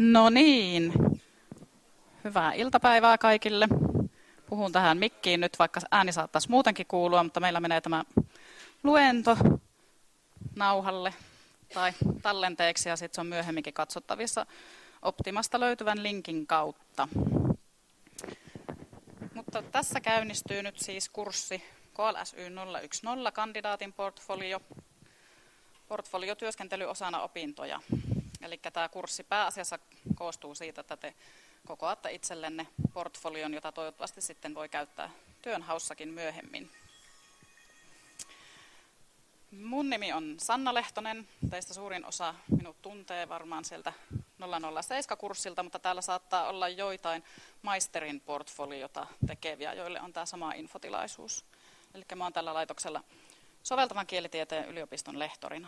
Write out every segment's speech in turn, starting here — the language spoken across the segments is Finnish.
No niin, hyvää iltapäivää kaikille. Puhun tähän mikkiin nyt, vaikka ääni saattaisi muutenkin kuulua, mutta meillä menee tämä luento nauhalle tai tallenteeksi ja sitten se on myöhemminkin katsottavissa Optimasta löytyvän linkin kautta. Mutta tässä käynnistyy nyt siis kurssi KLSY 010 kandidaatin portfoliotyöskentely osana opintoja. Eli tämä kurssi pääasiassa koostuu siitä, että te kokoatte itsellenne portfolion, jota toivottavasti sitten voi käyttää työnhaussakin myöhemmin. Mun nimi on Sanna Lehtonen. Teistä suurin osa minut tuntee varmaan sieltä 007-kurssilta, mutta täällä saattaa olla joitain maisterin portfoliota tekeviä, joille on tämä sama infotilaisuus. Eli mä oon tällä laitoksella soveltavan kielitieteen yliopiston lehtorina.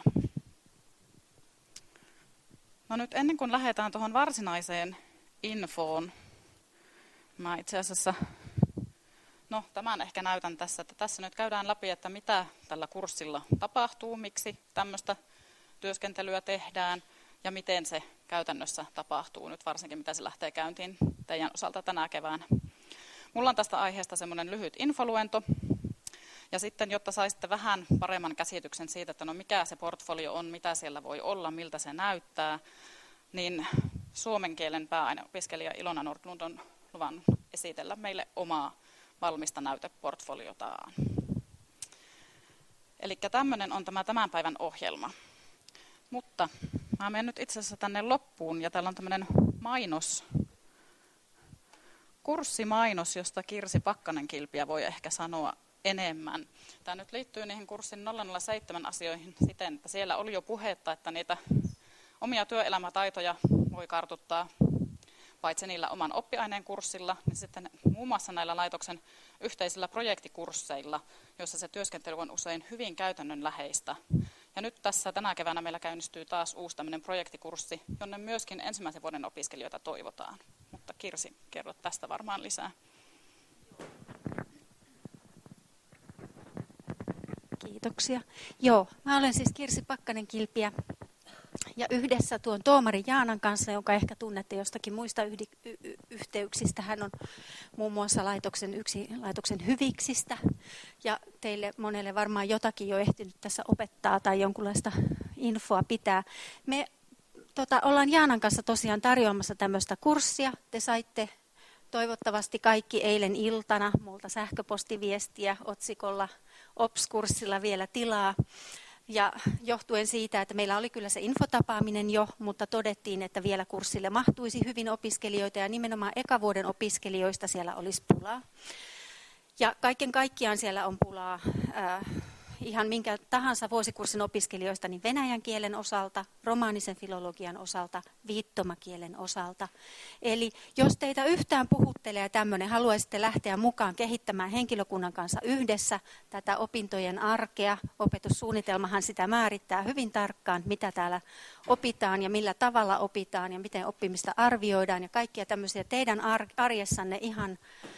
No nyt ennen kuin lähdetään tuohon varsinaiseen infoon, mä itse asiassa, tämän ehkä näytän tässä, että tässä nyt käydään läpi, että mitä tällä kurssilla tapahtuu, miksi tämmöistä työskentelyä tehdään ja miten se käytännössä tapahtuu, nyt varsinkin mitä se lähtee käyntiin teidän osalta tänä keväänä. Mulla on tästä aiheesta semmoinen lyhyt infoluento. Ja sitten, jotta saisitte vähän paremman käsityksen siitä, että mikä se portfolio on, mitä siellä voi olla, miltä se näyttää, niin suomen kielen pääaineopiskelija Ilona Nordlund on luvannut esitellä meille omaa valmista näyteportfoliotaan. Eli tämmöinen on tämä tämän päivän ohjelma. Mutta mä menen nyt itse asiassa tänne loppuun ja täällä on tämmöinen kurssimainos, josta Kirsi Pakkanen-Kilpiä voi ehkä sanoa enemmän. Tämä nyt liittyy niihin kurssin 007 asioihin siten, että siellä oli jo puhetta, että niitä omia työelämätaitoja voi kartuttaa paitsi niillä oman oppiaineen kurssilla, niin sitten muun muassa näillä laitoksen yhteisillä projektikursseilla, joissa se työskentely on usein hyvin käytännönläheistä. Ja nyt tässä tänä keväänä meillä käynnistyy taas uusi tämmöinen projektikurssi, jonne myöskin ensimmäisen vuoden opiskelijoita toivotaan. Mutta Kirsi, kerrot tästä varmaan lisää. Kiitoksia. Joo, mä olen siis Kirsi Pakkanen-Kilpiä ja yhdessä tuon Toomari Jaanan kanssa, jonka ehkä tunnette jostakin muista yhteyksistä. Hän on muun muassa laitoksen hyviksistä ja teille monelle varmaan jotakin jo ehtinyt tässä opettaa tai jonkunlaista infoa pitää. Me ollaan Jaanan kanssa tosiaan tarjoamassa tämmöistä kurssia. Te saitte toivottavasti kaikki eilen iltana multa sähköpostiviestiä otsikolla OPS-kurssilla vielä tilaa. Ja johtuen siitä, että meillä oli kyllä se infotapaaminen jo, mutta todettiin, että vielä kurssille mahtuisi hyvin opiskelijoita ja nimenomaan ekavuoden opiskelijoista siellä olisi pulaa. Ja kaiken kaikkiaan siellä on pulaa ihan minkä tahansa vuosikurssin opiskelijoista, niin venäjän kielen osalta, romaanisen filologian osalta, viittomakielen osalta. Eli jos teitä yhtään puhuttelee tämmöinen, haluaisitte lähteä mukaan kehittämään henkilökunnan kanssa yhdessä tätä opintojen arkea, opetussuunnitelmahan sitä määrittää hyvin tarkkaan, mitä täällä opitaan ja millä tavalla opitaan ja miten oppimista arvioidaan ja kaikkia tämmöisiä teidän arjessanne ihan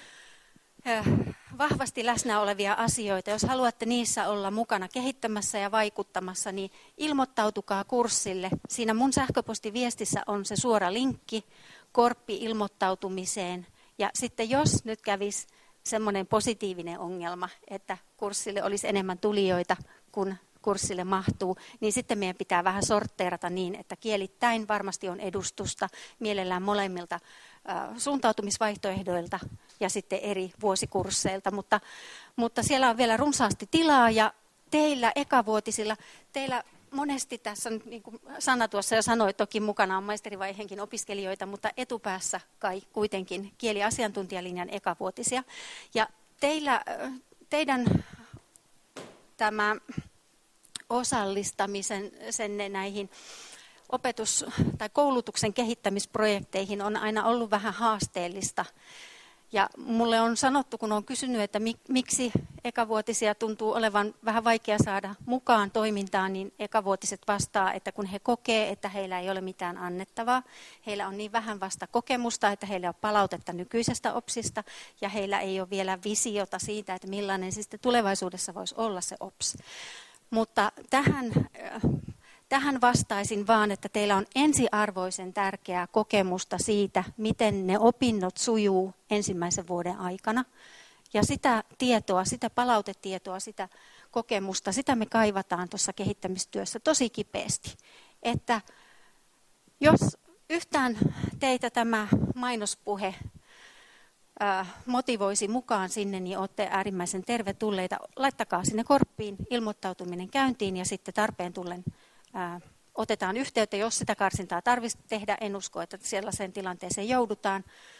vahvasti läsnä olevia asioita. Jos haluatte niissä olla mukana kehittämässä ja vaikuttamassa, niin ilmoittautukaa kurssille. Siinä mun sähköpostiviestissä on se suora linkki korppi-ilmoittautumiseen. Ja sitten jos nyt kävisi semmoinen positiivinen ongelma, että kurssille olisi enemmän tulijoita kuin kurssille mahtuu, niin sitten meidän pitää vähän sortteerata niin, että kielittäin varmasti on edustusta mielellään molemmilta suuntautumisvaihtoehdoilta ja sitten eri vuosikursseilta, mutta siellä on vielä runsaasti tilaa ja teillä ekavuotisilla, teillä monesti tässä, niin kuin Sanna tuossa jo sanoi, toki mukana on maisterivaiheenkin opiskelijoita, mutta etupäässä kai kuitenkin kieliasiantuntijalinjan ekavuotisia. Ja teidän tämä osallistamisen näihin opetus- tai koulutuksen kehittämisprojekteihin on aina ollut vähän haasteellista. Ja mulle on sanottu, kun olen kysynyt, että miksi ekavuotisia tuntuu olevan vähän vaikea saada mukaan toimintaan, niin ekavuotiset vastaa, että kun he kokee, että heillä ei ole mitään annettavaa, heillä on niin vähän vasta kokemusta, että heillä on palautetta nykyisestä OPSista ja heillä ei ole vielä visiota siitä, että millainen se sitten tulevaisuudessa voisi olla se OPS. Mutta tähän vastaisin vaan, että teillä on ensiarvoisen tärkeää kokemusta siitä, miten ne opinnot sujuu ensimmäisen vuoden aikana. Ja sitä tietoa, sitä palautetietoa, sitä kokemusta, sitä me kaivataan tuossa kehittämistyössä tosi kipeästi. Että jos yhtään teitä tämä mainospuhe motivoisi mukaan sinne, niin olette äärimmäisen tervetulleita. Laittakaa sinne korppiin ilmoittautuminen käyntiin ja sitten tarpeen tullen otetaan yhteyttä, jos sitä karsintaa tarvitsisi tehdä. En usko, että sellaiseen tilanteeseen joudutaan.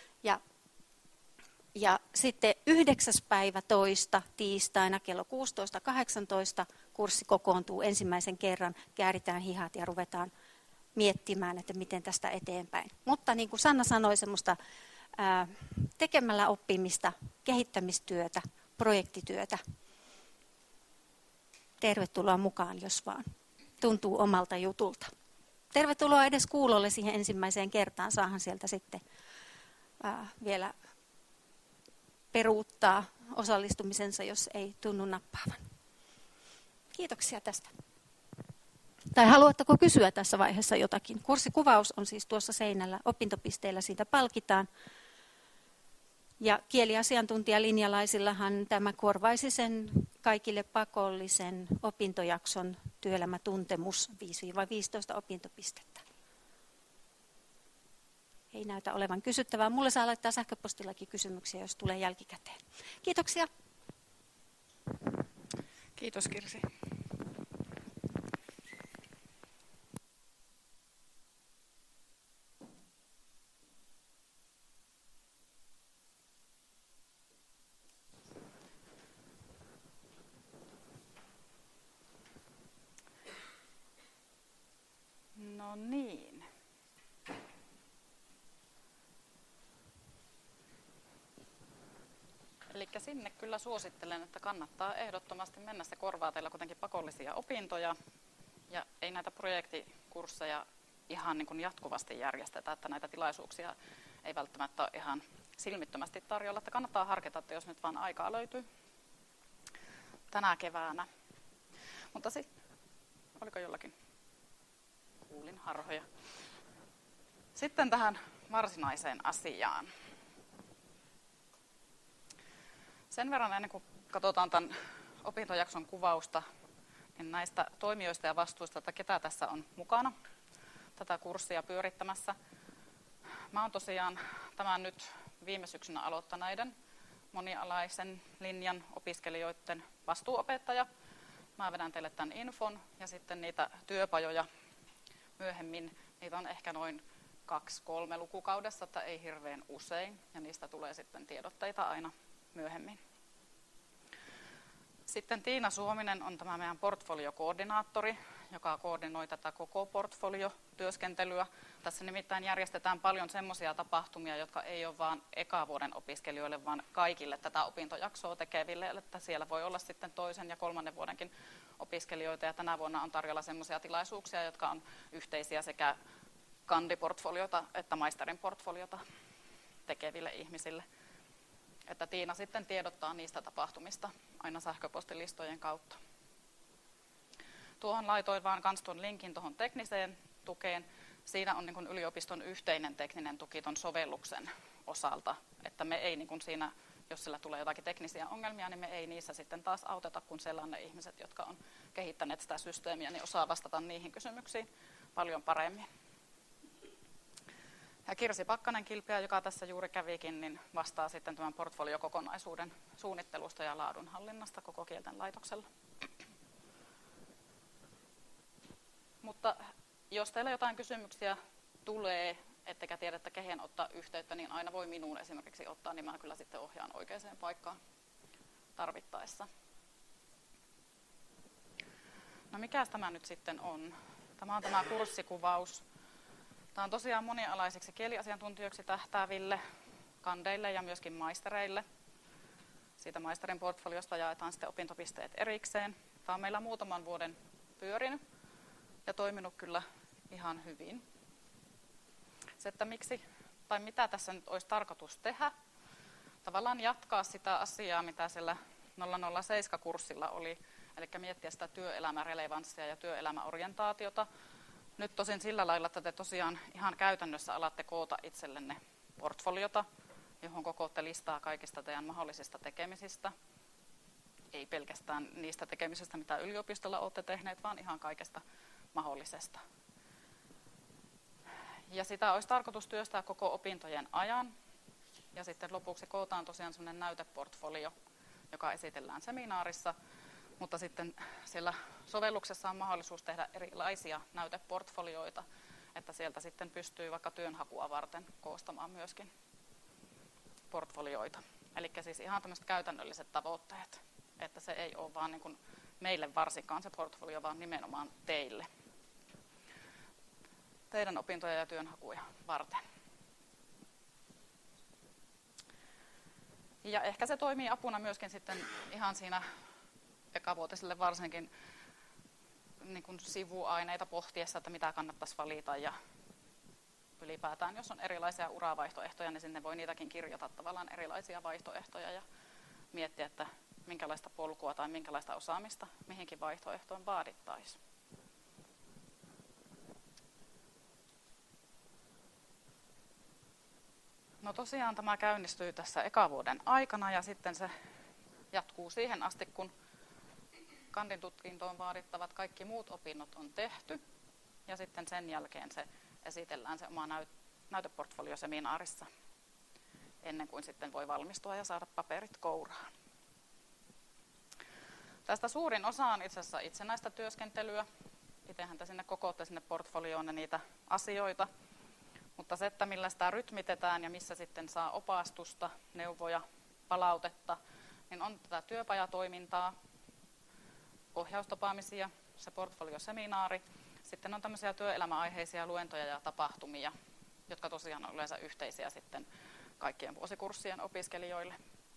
Ja sitten 9. päivä toista tiistaina kello 16.18 kurssi kokoontuu ensimmäisen kerran, kääritään hihat ja ruvetaan miettimään, että miten tästä eteenpäin. Mutta niin kuin Sanna sanoi, semmoista tekemällä oppimista, kehittämistyötä, projektityötä. Tervetuloa mukaan, jos vaan tuntuu omalta jutulta. Tervetuloa edes kuulolle siihen ensimmäiseen kertaan. Saahan sieltä sitten vielä peruuttaa osallistumisensa, jos ei tunnu nappaavan. Kiitoksia tästä. Tai haluatteko kysyä tässä vaiheessa jotakin? Kurssikuvaus on siis tuossa seinällä, opintopisteillä siitä palkitaan. Ja kieliasiantuntijalinjalaisillahan tämä korvaisi sen kaikille pakollisen opintojakson työelämätuntemus 5-15 opintopistettä. Ei näytä olevan kysyttävää. Mulle saa laittaa sähköpostillakin kysymyksiä, jos tulee jälkikäteen. Kiitoksia. Kiitos Kirsi. No niin. Eli sinne kyllä suosittelen, että kannattaa ehdottomasti mennä. Se korvaa teillä kuitenkin pakollisia opintoja. Ja ei näitä projektikursseja ihan niin kuin jatkuvasti järjestetä, että näitä tilaisuuksia ei välttämättä ole ihan silmittömästi tarjolla. Että kannattaa harkita, että jos nyt vaan aikaa löytyy tänä keväänä. Mutta sitten, oliko jollakin? Kuulin harhoja. Sitten tähän varsinaiseen asiaan. Sen verran ennen kuin katsotaan tämän opintojakson kuvausta, niin näistä toimijoista ja vastuista, että ketä tässä on mukana tätä kurssia pyörittämässä. Mä oon tosiaan tämän nyt viime syksynä aloittaneiden monialaisen linjan opiskelijoiden vastuuopettaja. Mä vedän teille tämän infon ja sitten niitä työpajoja myöhemmin. Niitä on ehkä noin 2-3 lukukaudessa, että ei hirveän usein. Ja niistä tulee sitten tiedotteita aina myöhemmin. Sitten Tiina Suominen on tämä meidän portfoliokoordinaattori, joka koordinoi tätä koko portfoliotyöskentelyä. Tässä nimittäin järjestetään paljon semmoisia tapahtumia, jotka ei ole vain ekavuoden opiskelijoille, vaan kaikille tätä opintojaksoa tekeville. Että siellä voi olla sitten 2. ja 3. vuodenkin opiskelijoita. Ja tänä vuonna on tarjolla semmoisia tilaisuuksia, jotka on yhteisiä sekä kandiportfoliota että maisterin portfoliota tekeville ihmisille. Että Tiina sitten tiedottaa niistä tapahtumista aina sähköpostilistojen kautta. Tuohon laitoin vaan kans tuon linkin tuohon tekniseen tukeen. Siinä on niin kuin yliopiston yhteinen tekninen tuki tuon sovelluksen osalta. Että me ei niin kuin siinä, jos sillä tulee jotakin teknisiä ongelmia, niin me ei niissä sitten taas auteta, kun siellä on ne ihmiset, jotka on kehittäneet sitä systeemiä, niin osaa vastata niihin kysymyksiin paljon paremmin. Ja Kirsi Pakkanen-Kilpiä, joka tässä juuri kävikin, niin vastaa sitten tämän portfoliokokonaisuuden suunnittelusta ja laadunhallinnasta koko kielten laitoksella. Mutta jos teillä jotain kysymyksiä tulee, ettekä tiedä, että kehen ottaa yhteyttä, niin aina voi minuun esimerkiksi ottaa, niin mä kyllä sitten ohjaan oikeaan paikkaan tarvittaessa. No mikäs tämä nyt sitten on? Tämä on tämä kurssikuvaus. Tämä on tosiaan monialaisiksi kieliasiantuntijoiksi tähtääville kandeille ja myöskin maistereille. Siitä maisterin portfoliosta jaetaan sitten opintopisteet erikseen. Tämä on meillä muutaman vuoden pyörinyt ja toiminut kyllä ihan hyvin. Se, että miksi tai mitä tässä nyt olisi tarkoitus tehdä, tavallaan jatkaa sitä asiaa, mitä siellä 007-kurssilla oli, eli miettiä sitä työelämärelevanssia ja työelämäorientaatiota. Nyt tosin sillä lailla, että te tosiaan ihan käytännössä alatte koota itsellenne portfoliota, johon kokootte listaa kaikista teidän mahdollisista tekemisistä. Ei pelkästään niistä tekemisistä, mitä yliopistolla olette tehneet, vaan ihan kaikesta mahdollisesta. Ja sitä olisi tarkoitus työstää koko opintojen ajan. Ja sitten lopuksi kootaan tosiaan sellainen näyteportfolio, joka esitellään seminaarissa. Mutta sitten siellä sovelluksessa on mahdollisuus tehdä erilaisia näyteportfolioita, että sieltä sitten pystyy vaikka työnhakua varten koostamaan myöskin portfolioita. Eli siis ihan tämmöiset käytännölliset tavoitteet, että se ei ole vaan niin kuin meille varsinkaan se portfolio, vaan nimenomaan teille. Teidän opintoja ja työnhakuja varten. Ja ehkä se toimii apuna myöskin sitten ihan siinä ekavuotiselle varsinkin niin kuin sivuaineita pohtiessa, että mitä kannattaisi valita ja ylipäätään, jos on erilaisia uravaihtoehtoja, niin sinne voi niitäkin kirjata tavallaan erilaisia vaihtoehtoja ja miettiä, että minkälaista polkua tai minkälaista osaamista mihinkin vaihtoehtoon vaadittaisiin. No tosiaan tämä käynnistyy tässä ekavuoden aikana ja sitten se jatkuu siihen asti, kun kandintutkintoon vaadittavat kaikki muut opinnot on tehty. Ja sitten sen jälkeen se esitellään se oma näyteportfolioseminaarissa ennen kuin sitten voi valmistua ja saada paperit kouraan. Tästä suurin osa on itse asiassa itsenäistä työskentelyä. Itsehän te sinne kokootte sinne portfolioon niitä asioita. Mutta se, että millä sitä rytmitetään ja missä sitten saa opastusta, neuvoja, palautetta, niin on tätä työpajatoimintaa, ohjaustapaamisia, se portfolioseminaari. Sitten on tämmöisiä työelämäaiheisia luentoja ja tapahtumia, jotka tosiaan on yleensä yhteisiä sitten kaikkien vuosikurssien opiskelijoille.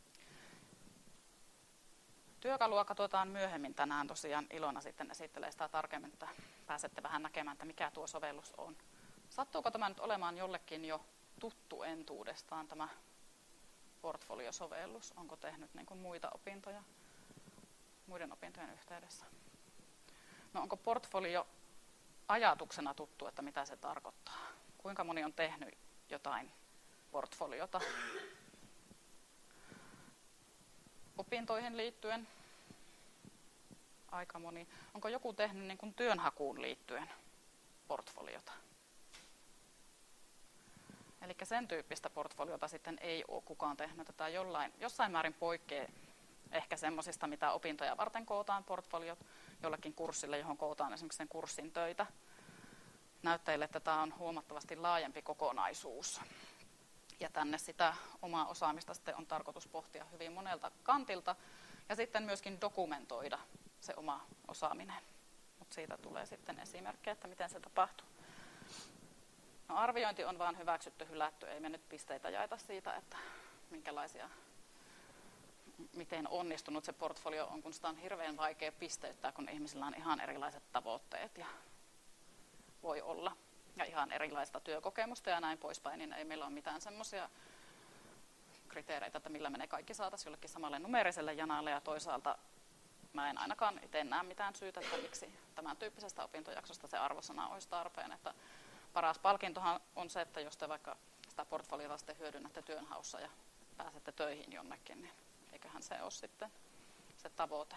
Työkalua katsotaan myöhemmin tänään tosiaan. Ilona sitten esittelee sitä tarkemmin, että pääsette vähän näkemään, että mikä tuo sovellus on. Sattuuko tämä nyt olemaan jollekin jo tuttu entuudestaan tämä portfoliosovellus? Onko tehnyt niin kuin muita opintoja muiden opintojen yhteydessä? No onko portfolio ajatuksena tuttu, että mitä se tarkoittaa? Kuinka moni on tehnyt jotain portfoliota? Opintoihin liittyen aika moni. Onko joku tehnyt niin kuin työnhakuun liittyen portfoliota? Eli sen tyyppistä portfoliota sitten ei ole kukaan tehnyt. Tämä jossain määrin poikkeaa ehkä semmoisista, mitä opintoja varten kootaan portfoliot jollekin kurssille, johon kootaan esimerkiksi sen kurssin töitä. Näyttäjille, että tämä on huomattavasti laajempi kokonaisuus. Ja tänne sitä omaa osaamista sitten on tarkoitus pohtia hyvin monelta kantilta ja sitten myöskin dokumentoida se oma osaaminen. Mutta siitä tulee sitten esimerkkejä, että miten se tapahtuu. No, arviointi on vaan hyväksytty, hylätty. Ei me nyt pisteitä jaeta siitä, että miten onnistunut se portfolio on, kun sitä on hirveän vaikea pisteyttää, kun ihmisillä on ihan erilaiset tavoitteet ja voi olla. Ja ihan erilaista työkokemusta ja näin poispäin, niin ei meillä ole mitään semmoisia kriteereitä, että millä me ne kaikki saataisiin jollekin samalle numeriselle janalle. Ja toisaalta mä en ainakaan itse näe mitään syytä, että miksi tämän tyyppisestä opintojaksosta se arvosana olisi tarpeen. Että paras palkintohan on se, että jos te vaikka sitä portfoliota sitten hyödynnätte työnhaussa ja pääsette töihin jonnekin, niin eiköhän se ole sitten se tavoite.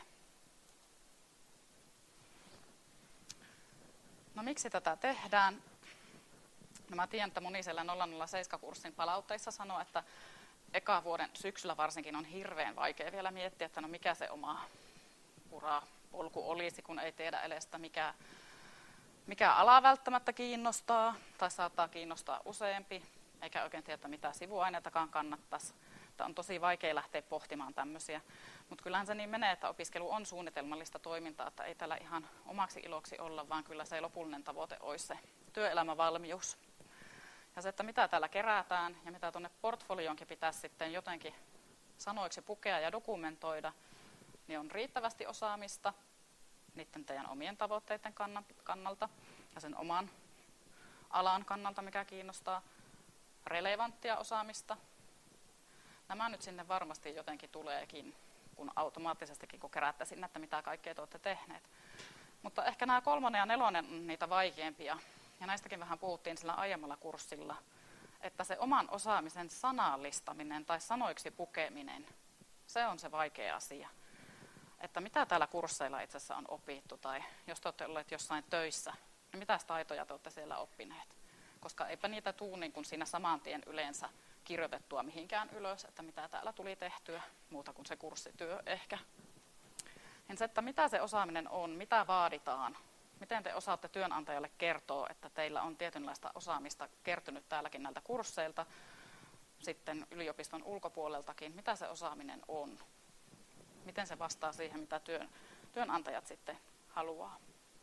No miksi tätä tehdään? No mä tiedän, että moni siellä 007-kurssin palautteissa sanoo, että eka vuoden syksyllä varsinkin on hirveän vaikea vielä miettiä, että no mikä se oma urapolku olisi, kun ei tiedä edes, että mikä ala välttämättä kiinnostaa tai saattaa kiinnostaa useampi, eikä oikein tiedä, mitä sivuaineitakaan kannattaisi. Että on tosi vaikea lähteä pohtimaan tämmöisiä. Mutta kyllähän se niin menee, että opiskelu on suunnitelmallista toimintaa, että ei tällä ihan omaksi iloksi olla, vaan kyllä se lopullinen tavoite olisi se työelämävalmius. Ja se, että mitä täällä kerätään ja mitä tuonne portfolioonkin pitäisi sitten jotenkin sanoiksi pukea ja dokumentoida, niin on riittävästi osaamista niiden teidän omien tavoitteiden kannalta ja sen oman alan kannalta, mikä kiinnostaa, relevanttia osaamista. Nämä nyt sinne varmasti jotenkin tuleekin, kuin automaattisestikin, kun keräätte sinne, että mitä kaikkea te olette tehneet. Mutta ehkä nämä 3. ja 4. on niitä vaikeampia, ja näistäkin vähän puhuttiin sillä aiemmalla kurssilla, että se oman osaamisen sanallistaminen tai sanoiksi pukeminen, se on se vaikea asia. Että mitä täällä kursseilla itse asiassa on opittu, tai jos te olette olleet jossain töissä, niin mitä taitoja te olette siellä oppineet? Koska eipä niitä tule niin kuin siinä saman tien yleensä kirjoitettua mihinkään ylös, että mitä täällä tuli tehtyä, muuta kuin se kurssityö ehkä. Niin se, että mitä se osaaminen on, mitä vaaditaan, miten te osaatte työnantajalle kertoa, että teillä on tietynlaista osaamista kertynyt täälläkin näiltä kursseilta, sitten yliopiston ulkopuoleltakin, mitä se osaaminen on, miten se vastaa siihen, mitä työnantajat sitten haluaa.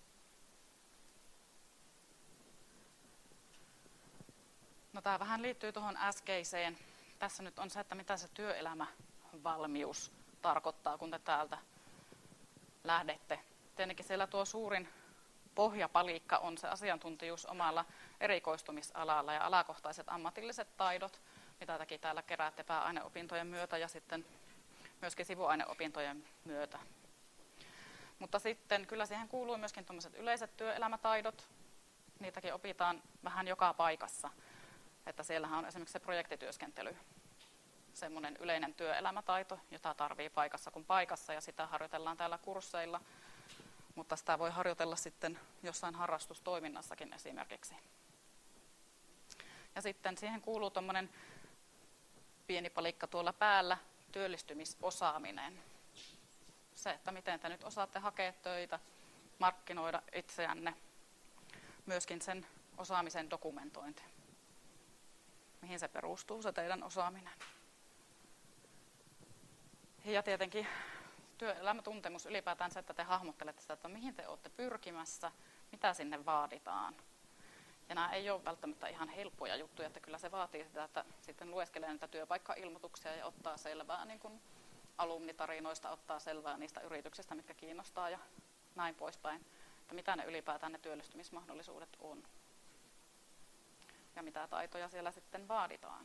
No, tämä vähän liittyy tuohon äskeiseen. Tässä nyt on se, että mitä se työelämävalmius tarkoittaa, kun te täältä lähdette. Tietenkin siellä tuo suurin pohjapalikka on se asiantuntijuus omalla erikoistumisalalla ja alakohtaiset ammatilliset taidot, mitä tekin täällä keräätte pääaineopintojen myötä ja sitten myöskin sivuaineopintojen myötä. Mutta sitten kyllä siihen kuuluu myöskin tuommoiset yleiset työelämätaidot. Niitäkin opitaan vähän joka paikassa. Että siellähän on esimerkiksi se projektityöskentely, semmoinen yleinen työelämätaito, jota tarvii paikassa kuin paikassa, ja sitä harjoitellaan täällä kursseilla, mutta sitä voi harjoitella sitten jossain harrastustoiminnassakin esimerkiksi. Ja sitten siihen kuuluu tuommoinen pieni palikka tuolla päällä, työllistymisosaaminen. Se, että miten te nyt osaatte hakea töitä, markkinoida itseänne, myöskin sen osaamisen dokumentointi. Mihin se perustuu, se teidän osaaminen. Ja tietenkin työelämätuntemus ylipäätään se, että te hahmottelette sitä, että mihin te olette pyrkimässä, mitä sinne vaaditaan. Ja nämä ei ole välttämättä ihan helppoja juttuja, että kyllä se vaatii sitä, että sitten lueskelee niitä työpaikkailmoituksia ja ottaa selvää niin kuin alumnitarinoista, ottaa selvää niistä yrityksistä, mitkä kiinnostaa ja näin poispäin. Että mitä ne ylipäätään ne työllistymismahdollisuudet on. Ja mitä taitoja siellä sitten vaaditaan.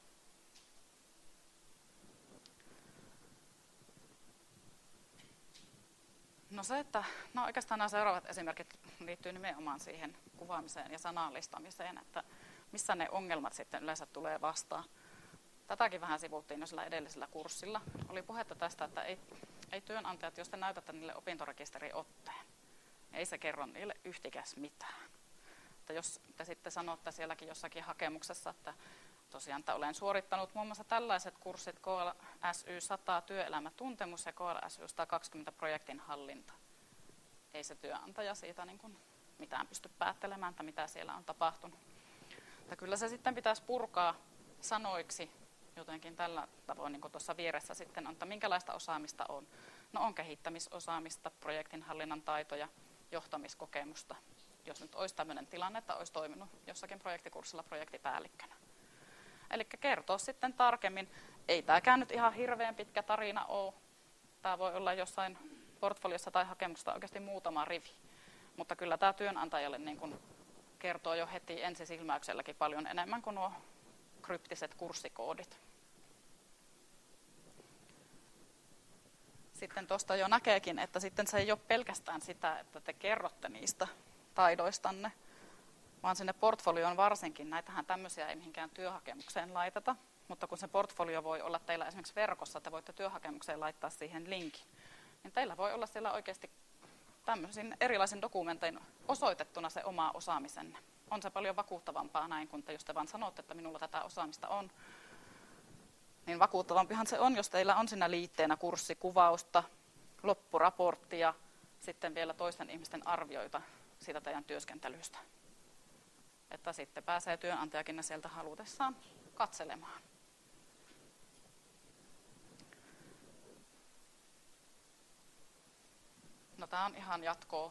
No se, että oikeastaan nämä seuraavat esimerkit liittyy nimenomaan siihen kuvaamiseen ja sanallistamiseen, että missä ne ongelmat sitten yleensä tulee vastaan. Tätäkin vähän sivuttiin jo sillä edellisellä kurssilla. Oli puhetta tästä, että ei työnantajat, jos te näytätte niille opintorekisteriotteen, ei se kerro niille yhtikäs mitään. Että jos te sitten sanotte sielläkin jossakin hakemuksessa, että tosiaan että olen suorittanut muun muassa tällaiset kurssit KLSY 100 työelämätuntemus ja KLSY 120 projektin hallinta. Ei se työnantaja siitä niin kuin mitään pysty päättelemään, että mitä siellä on tapahtunut. Että kyllä se sitten pitäisi purkaa sanoiksi jotenkin tällä tavoin, niin kuin tuossa vieressä sitten on, että minkälaista osaamista on. No on kehittämisosaamista, projektinhallinnan taitoja, johtamiskokemusta. Jos nyt olisi tämmöinen tilanne, että olisi toiminut jossakin projektikurssilla projektipäällikkönä. Eli kertoo sitten tarkemmin. Ei tämäkään nyt ihan hirveän pitkä tarina ole. Tämä voi olla jossain portfoliossa tai hakemuksessa oikeasti muutama rivi. Mutta kyllä tämä työnantajalle niin kuin kertoo jo heti ensisilmäykselläkin paljon enemmän kuin nuo kryptiset kurssikoodit. Sitten tuosta jo näkeekin, että sitten se ei ole pelkästään sitä, että te kerrotte niistä taidoistanne, vaan sinne portfolioon varsinkin, näitähän tämmöisiä ei mihinkään työhakemukseen laiteta, mutta kun se portfolio voi olla teillä esimerkiksi verkossa, te voitte työhakemukseen laittaa siihen linkin, niin teillä voi olla siellä oikeasti tämmöisin erilaisin dokumentein osoitettuna se oma osaamisenne. On se paljon vakuuttavampaa näin, kun jos te vaan sanotte, että minulla tätä osaamista on, niin vakuuttavampihan se on, jos teillä on siinä liitteenä kurssikuvausta, loppuraporttia, sitten vielä toisten ihmisten arvioita siitä teidän työskentelystä. Että sitten pääsee työnantajakin sieltä halutessaan katselemaan. No tämä on ihan jatkoa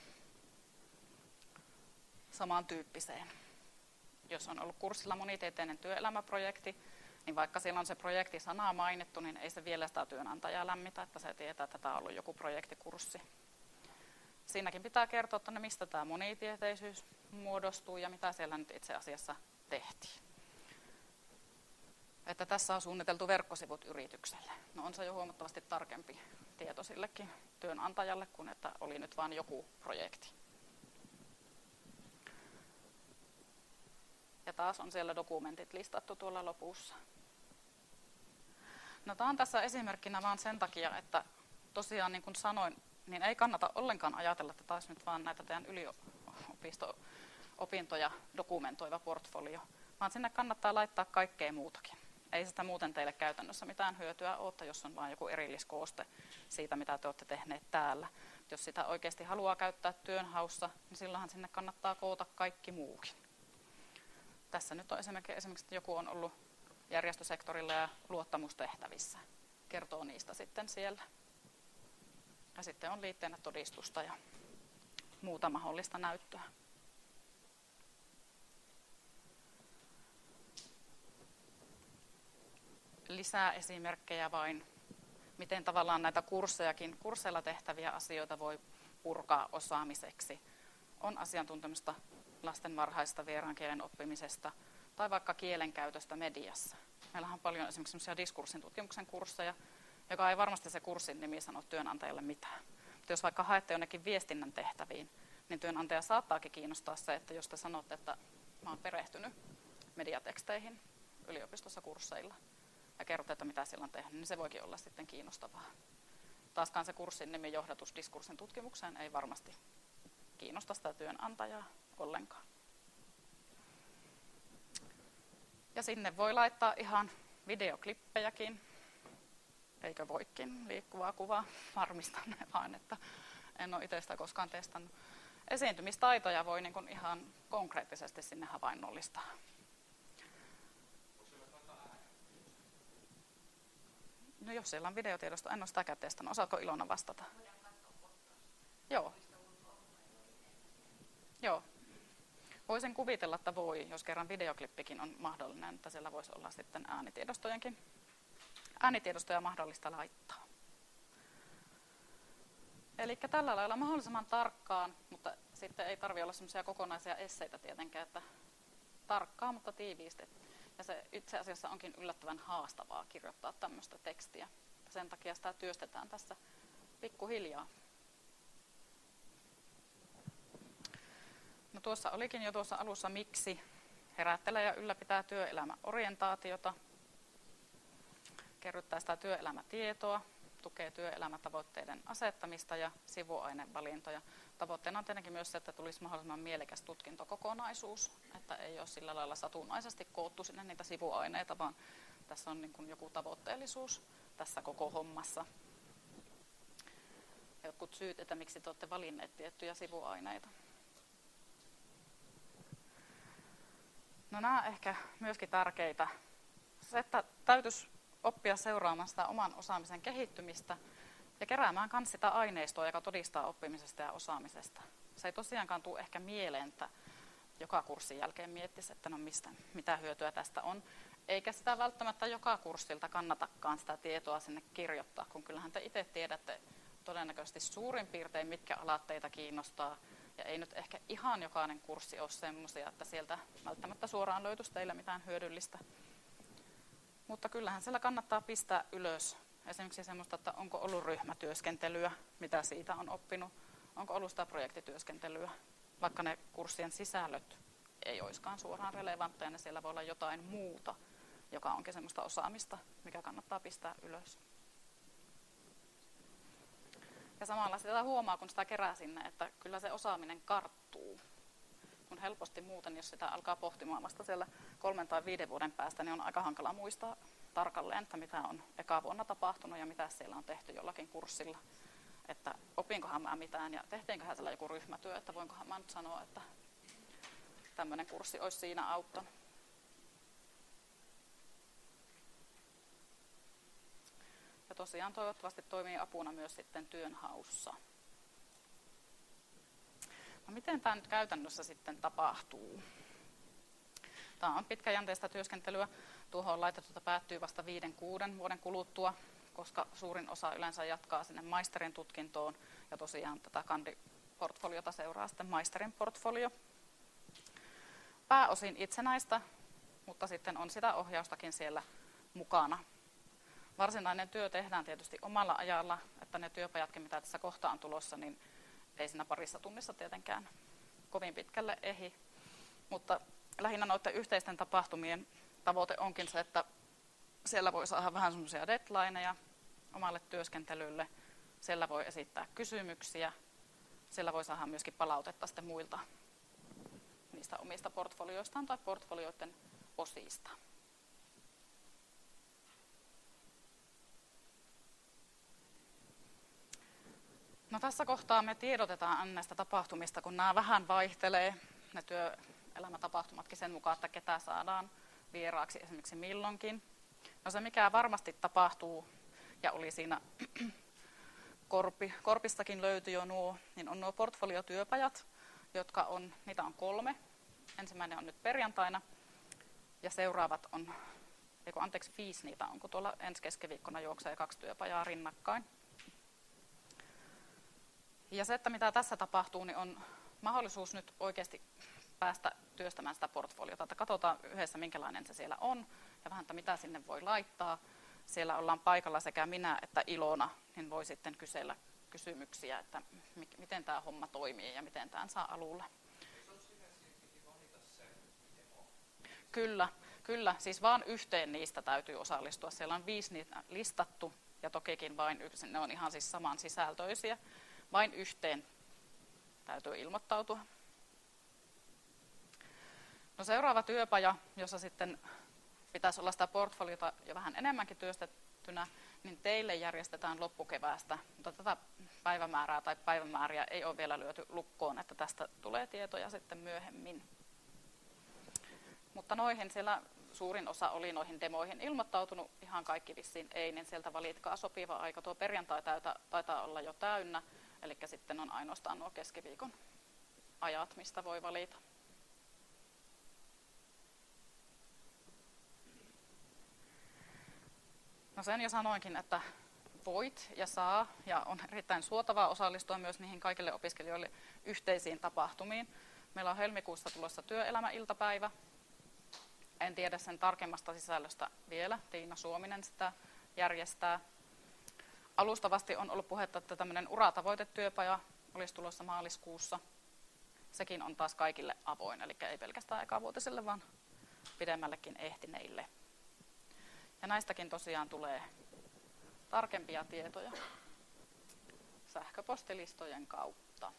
samantyyppiseen. Jos on ollut kurssilla monitieteinen työelämäprojekti, niin vaikka siellä on se projektisana mainittu, niin ei se vielä sitä työnantajaa lämmitä, että se tietää, että tämä on ollut joku projektikurssi. Siinäkin pitää kertoa, että mistä tämä monitieteisyys muodostuu ja mitä siellä nyt itse asiassa tehtiin. että tässä on suunniteltu verkkosivut yritykselle. No on se jo huomattavasti tarkempi tieto sillekin työnantajalle, kuin että oli nyt vain joku projekti. Ja taas on siellä dokumentit listattu tuolla lopussa. No tämä on tässä esimerkkinä vaan sen takia, että tosiaan niin kuin sanoin, niin ei kannata ollenkaan ajatella, että taas nyt vaan näitä teidän yliopisto-opintoja dokumentoiva portfolio, vaan sinne kannattaa laittaa kaikkea muutakin. Ei sitä muuten teille käytännössä mitään hyötyä ole, jos on vain joku erilliskooste siitä, mitä te olette tehneet täällä. Jos sitä oikeasti haluaa käyttää työnhaussa, niin silloinhan sinne kannattaa koota kaikki muukin. Tässä nyt on esimerkiksi, että joku on ollut järjestösektorilla ja luottamustehtävissä. Kertoo niistä sitten siellä. Ja sitten on liitteenä todistusta ja muuta mahdollista näyttöä. Lisää esimerkkejä vain, miten tavallaan näitä kursseilla tehtäviä asioita voi purkaa osaamiseksi. On asiantuntemusta lasten varhaisesta vieraan kielen oppimisesta tai vaikka kielenkäytöstä mediassa. Meillähän on paljon esimerkiksi sellaisia diskurssin tutkimuksen kursseja, joka ei varmasti se kurssin nimi sano työnantajalle mitään. Mutta jos vaikka haette jonnekin viestinnän tehtäviin, niin työnantaja saattaakin kiinnostaa se, että jos te sanotte, että mä oon perehtynyt mediateksteihin yliopistossa kursseilla ja kerrotte, että mitä siellä on tehnyt, niin se voikin olla sitten kiinnostavaa. Taaskaan se kurssin nimi johdatus diskurssin tutkimukseen ei varmasti kiinnosta sitä työnantajaa ollenkaan. Ja sinne voi laittaa ihan videoklippejäkin, eikö voikin, liikkuvaa kuvaa, varmistan vain, että en ole itse sitä koskaan testannut. Esiintymistaitoja voi niin kuin ihan konkreettisesti sinne havainnollistaa. No jos siellä on videotiedosto, en ole sitäkään testannut. Osaatko Ilona vastata? Joo. Joo. Voisin kuvitella, että voi, jos kerran videoklippikin on mahdollinen, että siellä voisi olla sitten äänitiedostoja mahdollista laittaa. Eli tällä lailla mahdollisimman tarkkaan, mutta sitten ei tarvitse olla semmoisia kokonaisia esseitä tietenkään, että tarkkaa, mutta tiiviisti. Ja se itse asiassa onkin yllättävän haastavaa kirjoittaa tämmöistä tekstiä. Sen takia sitä työstetään tässä pikkuhiljaa. No tuossa olikin jo tuossa alussa miksi herättelee ja ylläpitää työelämäorientaatiota, kerryttää sitä työelämätietoa, tukee työelämätavoitteiden asettamista ja sivuainevalintoja. Tavoitteena on tietenkin myös se, että tulisi mahdollisimman mielekäs tutkintokokonaisuus, että ei ole sillä lailla satunnaisesti koottu sinne niitä sivuaineita, vaan tässä on niin kuin joku tavoitteellisuus tässä koko hommassa. Jotkut syyt, että miksi te olette valinneet tiettyjä sivuaineita. No nämä ehkä myöskin tärkeitä. Se, että täytyisi oppia seuraamaan sitä oman osaamisen kehittymistä ja keräämään myös sitä aineistoa, joka todistaa oppimisesta ja osaamisesta. Se ei tosiaankaan tule ehkä mieleen, että joka kurssin jälkeen miettisi, että no mitä hyötyä tästä on. Eikä sitä välttämättä joka kurssilta kannatakaan sitä tietoa sinne kirjoittaa, kun kyllähän te itse tiedätte todennäköisesti suurin piirtein, mitkä alat teitä kiinnostaa. Ja ei nyt ehkä ihan jokainen kurssi ole semmoisia, että sieltä välttämättä suoraan löytyisi teille mitään hyödyllistä. Mutta kyllähän siellä kannattaa pistää ylös esimerkiksi semmoista, että onko ollut ryhmätyöskentelyä, mitä siitä on oppinut, onko ollut sitä projektityöskentelyä, vaikka ne kurssien sisällöt ei olisikaan suoraan relevantteja, niin siellä voi olla jotain muuta, joka onkin semmoista osaamista, mikä kannattaa pistää ylös. Ja samalla sitä huomaa, kun sitä kerää sinne, että kyllä se osaaminen karttuu. Kun helposti muuten, jos sitä alkaa pohtimaan vasta siellä 3 tai 5 vuoden päästä, niin on aika hankala muistaa tarkalleen, että mitä on eka vuonna tapahtunut ja mitä siellä on tehty jollakin kurssilla. Että opinkohan mä mitään ja tehtiinköhän siellä joku ryhmätyö, että voinkohan mä nyt sanoa, että tämmöinen kurssi olisi siinä auttanut. Ja tosiaan toivottavasti toimii apuna myös sitten työnhaussa. No miten tämä nyt käytännössä sitten tapahtuu? Tämä on pitkäjänteistä työskentelyä. Tuohon on laitettu, että päättyy vasta 5-6 vuoden kuluttua, koska suurin osa yleensä jatkaa sinne maisterin tutkintoon. Ja tosiaan tätä kandiportfoliota seuraa sitten maisterin portfolio. Pääosin itsenäistä, mutta sitten on sitä ohjaustakin siellä mukana. Varsinainen työ tehdään tietysti omalla ajalla, että ne työpajatkin, mitä tässä kohta on tulossa, niin ei siinä parissa tunnissa tietenkään kovin pitkälle ehdi. Mutta lähinnä noiden yhteisten tapahtumien tavoite onkin se, että siellä voi saada vähän semmoisia deadlineja omalle työskentelylle, siellä voi esittää kysymyksiä, siellä voi saada myöskin palautetta sitten muilta niistä omista portfolioistaan tai portfolioiden osista. No tässä kohtaa me tiedotetaan näistä tapahtumista, kun nämä vähän vaihtelee, ne työelämätapahtumatkin sen mukaan, että ketä saadaan vieraaksi esimerkiksi milloinkin. No se mikä varmasti tapahtuu, ja oli siinä Korpistakin löytyi jo nuo, niin on nuo portfoliotyöpajat, niitä on 3. Ensimmäinen on nyt perjantaina, ja seuraavat on, 5 niitä on, kun tuolla ensi keskiviikkona juoksee 2 työpajaa rinnakkain. Ja se, että mitä tässä tapahtuu, niin on mahdollisuus nyt oikeasti päästä työstämään sitä portfoliota, että katsotaan yhdessä, minkälainen se siellä on, ja vähän, että mitä sinne voi laittaa. Siellä ollaan paikalla sekä minä että Ilona, niin voi sitten kysellä kysymyksiä, että miten tämä homma toimii ja miten tämän saa alulle. Kyllä, siis vaan yhteen niistä täytyy osallistua. Siellä on 5 niitä listattu, ja tokikin ne on ihan siis saman sisältöisiä. Vain yhteen täytyy ilmoittautua. No seuraava työpaja, jossa sitten pitäisi olla sitä portfoliota jo vähän enemmänkin työstettynä, niin teille järjestetään loppukeväästä, mutta tätä päivämäärää tai päivämääriä ei ole vielä lyöty lukkoon, että tästä tulee tietoja sitten myöhemmin. Mutta noihin siellä suurin osa oli noihin demoihin ilmoittautunut, ihan kaikki vissiin ei, niin sieltä valitkaa sopiva aika. Tuo perjantai taitaa olla jo täynnä, eli sitten on ainoastaan nuo keskiviikon ajat, mistä voi valita. No sen jo sanoinkin, että voit ja saa, ja on erittäin suotavaa osallistua myös niihin kaikille opiskelijoille yhteisiin tapahtumiin. Meillä on helmikuussa tulossa työelämäiltapäivä. En tiedä sen tarkemmasta sisällöstä vielä. Tiina Suominen sitä järjestää. Alustavasti on ollut puhetta, että tämmöinen uratavoitetyöpaja olisi tulossa maaliskuussa. Sekin on taas kaikille avoin, eli ei pelkästään ekavuotiselle, vaan pidemmällekin ehtineille. Ja näistäkin tosiaan tulee tarkempia tietoja sähköpostilistojen kautta.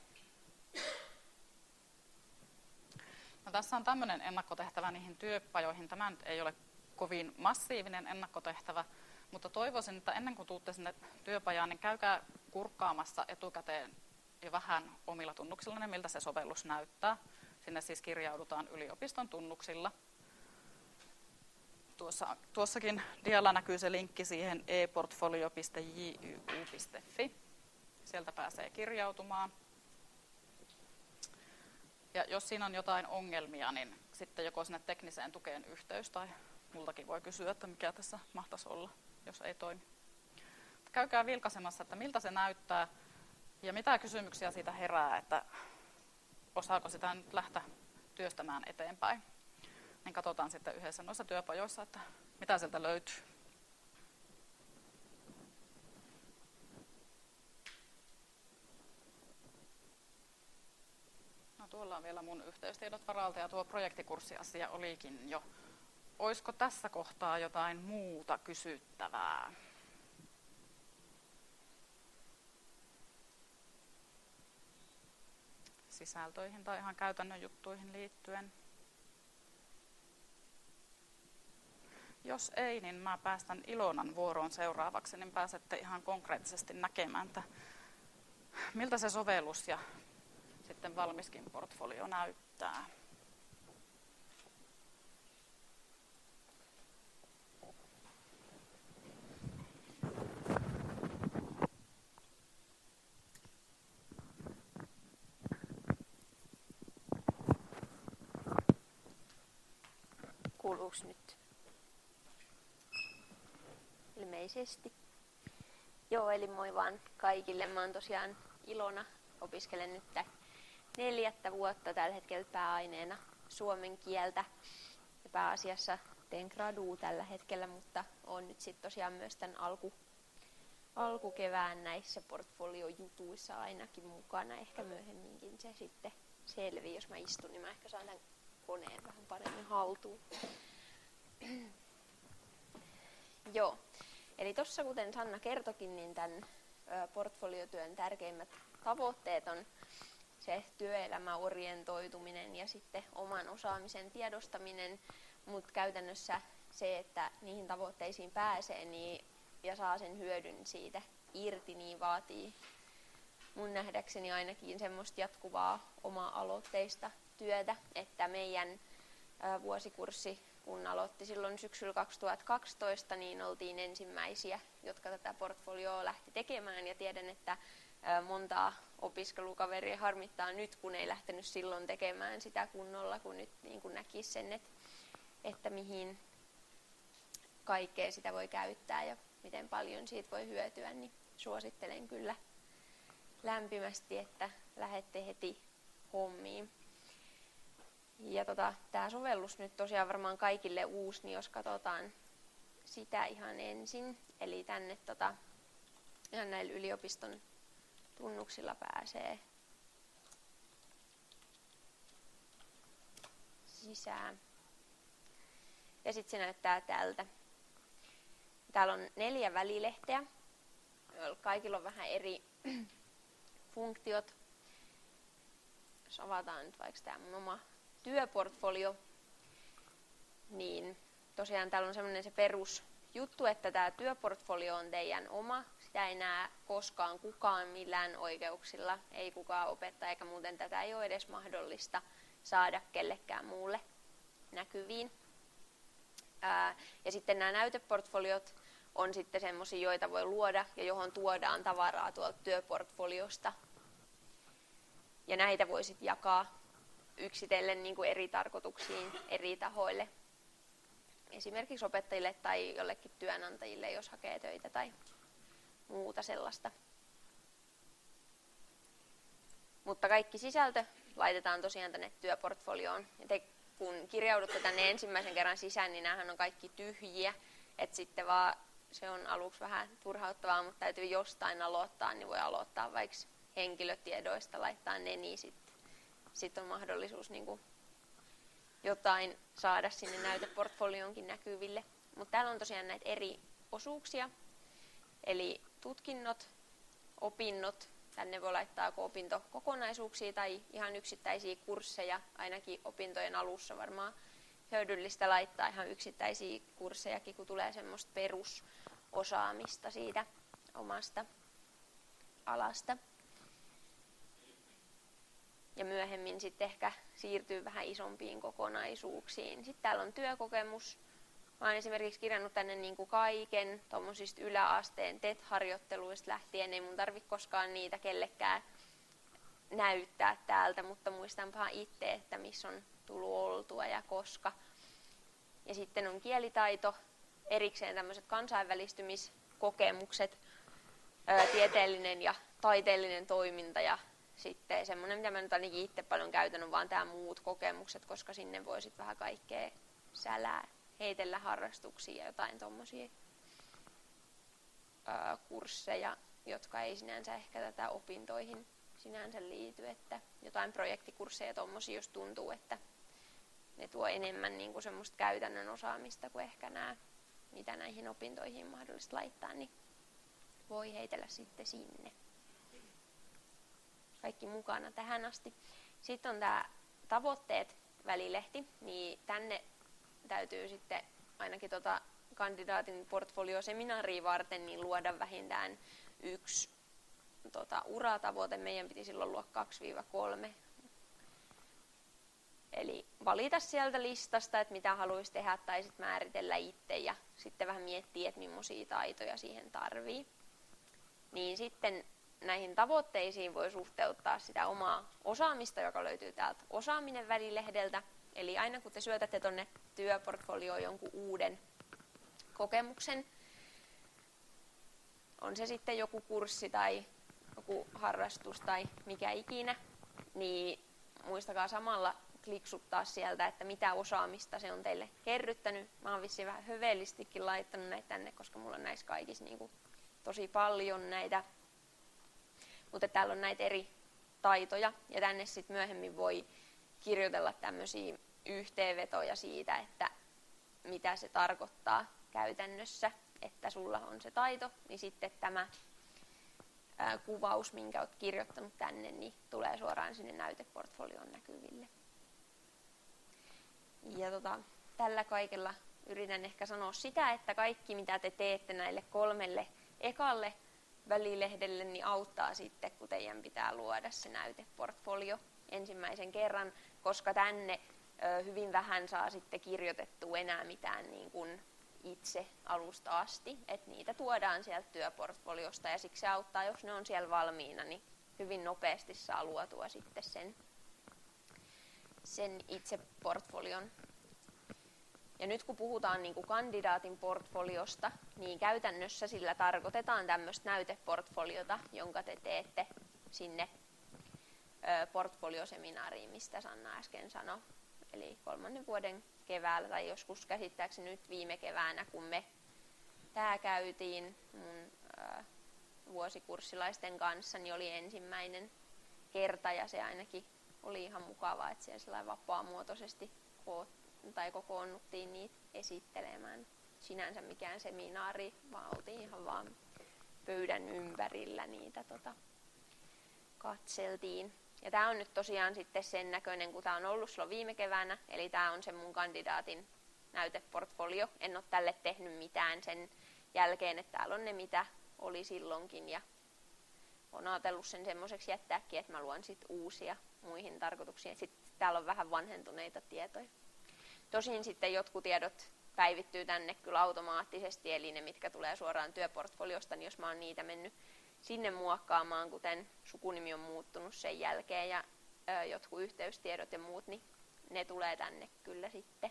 No, tässä on tämmöinen ennakkotehtävä niihin työpajoihin. Tämä nyt ei ole kovin massiivinen ennakkotehtävä, mutta toivoisin, että ennen kuin tuutte sinne työpajaan, niin käykää kurkkaamassa etukäteen jo vähän omilla tunnuksillanne, miltä se sovellus näyttää. Sinne siis kirjaudutaan yliopiston tunnuksilla. Tuossakin dialla näkyy se linkki siihen eportfolio.jyu.fi. Sieltä pääsee kirjautumaan. Ja jos siinä on jotain ongelmia, niin sitten joko sinne tekniseen tukeen yhteys tai multakin voi kysyä, että mikä tässä mahtaisi olla, jos ei toimi. Käykää vilkaisemassa, että miltä se näyttää ja mitä kysymyksiä siitä herää, että osaako sitä nyt lähteä työstämään eteenpäin. Niin katsotaan sitten yhdessä noissa työpajoissa, että mitä sieltä löytyy. No, tuolla on vielä mun yhteystiedot varalta ja tuo projektikurssiasia olikin jo. Olisiko tässä kohtaa jotain muuta kysyttävää? Sisältöihin tai ihan käytännön juttuihin liittyen. Jos ei, niin mä päästän Ilonan vuoroon seuraavaksi, niin pääsette ihan konkreettisesti näkemään, että miltä se sovellus ja sitten valmiskin portfolio näyttää. Kuuluuko nyt? Ilmeisesti. Joo, eli moi vaan kaikille. Mä oon tosiaan Ilona, opiskelen nyt 4. vuotta tällä hetkellä pääaineena suomen kieltä. Ja pääasiassa teen gradua tällä hetkellä, mutta olen nyt sitten tosiaan myös tämän alkukevään näissä portfoliojutuissa ainakin mukana. Ehkä myöhemminkin se sitten selvii, jos mä istun, niin mä ehkä saan tämän koneen vähän paremmin haltuun. Joo, eli tuossa kuten Sanna kertokin, niin tämän portfoliotyön tärkeimmät tavoitteet on se työelämäorientoituminen ja sitten oman osaamisen tiedostaminen, mutta käytännössä se, että niihin tavoitteisiin pääsee ja saa sen hyödyn siitä irti, niin vaatii mun nähdäkseni ainakin semmoista jatkuvaa oma-aloitteista työtä, että meidän vuosikurssi, kun aloitti silloin syksyllä 2012, niin oltiin ensimmäisiä, jotka tätä portfolioa lähti tekemään, ja tiedän, että montaa opiskelukaveria harmittaa nyt, kun ei lähtenyt silloin tekemään sitä kunnolla, kun nyt niin kun näkisi sen, että mihin kaikkea sitä voi käyttää ja miten paljon siitä voi hyötyä, niin suosittelen kyllä lämpimästi, että lähdette heti hommiin. Ja tämä sovellus nyt tosiaan varmaan kaikille uusi, niin jos katsotaan sitä ihan ensin, eli tänne ihan näillä yliopiston tunnuksilla pääsee sisään. Ja sitten se näyttää tältä. Täällä on 4 välilehteä, joilla kaikilla on vähän eri funktiot. Jos avataan nyt vaikka tämä mun oma työportfolio, niin tosiaan täällä on semmoinen se perusjuttu, että tämä työportfolio on teidän oma. Sitä ei näe koskaan kukaan millään oikeuksilla, ei kukaan opettaa, eikä muuten tätä ei ole edes mahdollista saada kellekään muulle näkyviin. Ja sitten nämä näyteportfoliot on sitten semmoisia, joita voi luoda ja johon tuodaan tavaraa tuolta työportfoliosta. Ja näitä voi sitten jakaa yksitellen niin kuin eri tarkoituksiin eri tahoille. Esimerkiksi opettajille tai jollekin työnantajille, jos hakee töitä tai muuta sellaista. Mutta kaikki sisältö laitetaan tosiaan tänne työportfolioon. Ja te, kun kirjaudutte tänne ensimmäisen kerran sisään, niin näähän on kaikki tyhjiä. Et sitten vaan se on aluksi vähän turhauttavaa, mutta täytyy jostain aloittaa, niin voi aloittaa vaikka henkilötiedoista, laittaa ne, niin sitten on mahdollisuus niin kuin jotain saada sinne näyteportfolioonkin näkyville. Mutta täällä on tosiaan näitä eri osuuksia, eli tutkinnot, opinnot, tänne voi laittaa opintokokonaisuuksia tai ihan yksittäisiä kursseja, ainakin opintojen alussa varmaan hyödyllistä laittaa ihan yksittäisiä kurssejakin, kun tulee semmoista perusosaamista siitä omasta alasta. Ja myöhemmin sitten ehkä siirtyy vähän isompiin kokonaisuuksiin. Sitten täällä on työkokemus. Mä oon esimerkiksi kirjannut tänne niin kuin kaiken tuommoisista yläasteen TET-harjoitteluista lähtien. Ei mun tarvitse koskaan niitä kellekään näyttää täältä, mutta muistanpahan itse, että missä on tullut oltua ja koska. Ja sitten on kielitaito, erikseen tämmöiset kansainvälistymiskokemukset, tieteellinen ja taiteellinen toiminta ja sitten semmoinen, mitä mä nyt ainakin itse paljon käytän, on vaan tää muut kokemukset, koska sinne voi sitten vähän kaikkea sälää, heitellä harrastuksia ja jotain tommosia kursseja, jotka ei sinänsä ehkä tätä opintoihin sinänsä liity, että jotain projektikursseja tommosia, jos tuntuu, että ne tuo enemmän niin kuin semmoista käytännön osaamista kuin ehkä nämä, mitä näihin opintoihin mahdollista laittaa, niin voi heitellä sitten sinne. Kaikki mukana tähän asti. Sitten on tämä tavoitteet välilehti, niin tänne täytyy sitten ainakin kandidaatin portfolioseminaaria varten niin luoda vähintään 1 uratavoite. Meidän piti silloin luoda 2-3. Eli valita sieltä listasta, että mitä haluaisi tehdä tai sitten määritellä itse ja sitten vähän miettiä, että millaisia taitoja siihen tarvii. Niin sitten näihin tavoitteisiin voi suhteuttaa sitä omaa osaamista, joka löytyy täältä osaaminen välilehdeltä. Eli aina kun te syötätte tuonne työportfolioon jonkun uuden kokemuksen, on se sitten joku kurssi tai joku harrastus tai mikä ikinä, niin muistakaa samalla kliksuttaa sieltä, että mitä osaamista se on teille kerryttänyt. Mä oon vissiin vähän hövelistikin laittanut näitä tänne, koska mulla on näissä kaikissa niin kuin tosi paljon näitä. Mutta täällä on näitä eri taitoja ja tänne sitten myöhemmin voi kirjoitella tämmöisiä yhteenvetoja siitä, että mitä se tarkoittaa käytännössä, että sulla on se taito, niin sitten tämä kuvaus, minkä olet kirjoittanut tänne, niin tulee suoraan sinne näyteportfolioon näkyville. Ja tällä kaikella yritän ehkä sanoa sitä, että kaikki mitä te teette näille 3 ekalle välilehdelle, niin auttaa sitten, kun teidän pitää luoda se näyteportfolio ensimmäisen kerran, koska tänne hyvin vähän saa sitten kirjoitettua enää mitään niin kuin itse alusta asti, että niitä tuodaan sieltä työportfoliosta ja siksi se auttaa, jos ne on siellä valmiina, niin hyvin nopeasti saa luotua sitten sen itse portfolion. Ja nyt kun puhutaan niin kuin kandidaatin portfoliosta, niin käytännössä sillä tarkoitetaan tämmöistä näyteportfoliota, jonka te teette sinne portfolioseminaariin, mistä Sanna äsken sanoi. Eli 3. vuoden keväällä tai joskus käsittääkseni nyt viime keväänä, kun me tää käytiin mun vuosikurssilaisten kanssa, niin oli ensimmäinen kerta ja se ainakin oli ihan mukavaa, että siellä sellainen vapaamuotoisesti kokoonnuttiin niitä esittelemään. Sinänsä mikään seminaari, vaan oltiin ihan vaan pöydän ympärillä niitä katseltiin. Ja tämä on nyt tosiaan sitten sen näköinen, kun tämä on ollut silloin viime keväänä, eli tämä on se mun kandidaatin näyteportfolio. En ole tälle tehnyt mitään sen jälkeen, että täällä on ne, mitä oli silloinkin, ja olen ajatellut sen semmoiseksi jättääkin, että mä luon sitten uusia muihin tarkoituksiin. Sitten täällä on vähän vanhentuneita tietoja. Tosin sitten jotkut tiedot päivittyy tänne kyllä automaattisesti, eli ne, mitkä tulee suoraan työportfoliosta, niin jos mä oon niitä mennyt sinne muokkaamaan, kuten sukunimi on muuttunut sen jälkeen ja jotkut yhteystiedot ja muut, niin ne tulee tänne kyllä sitten.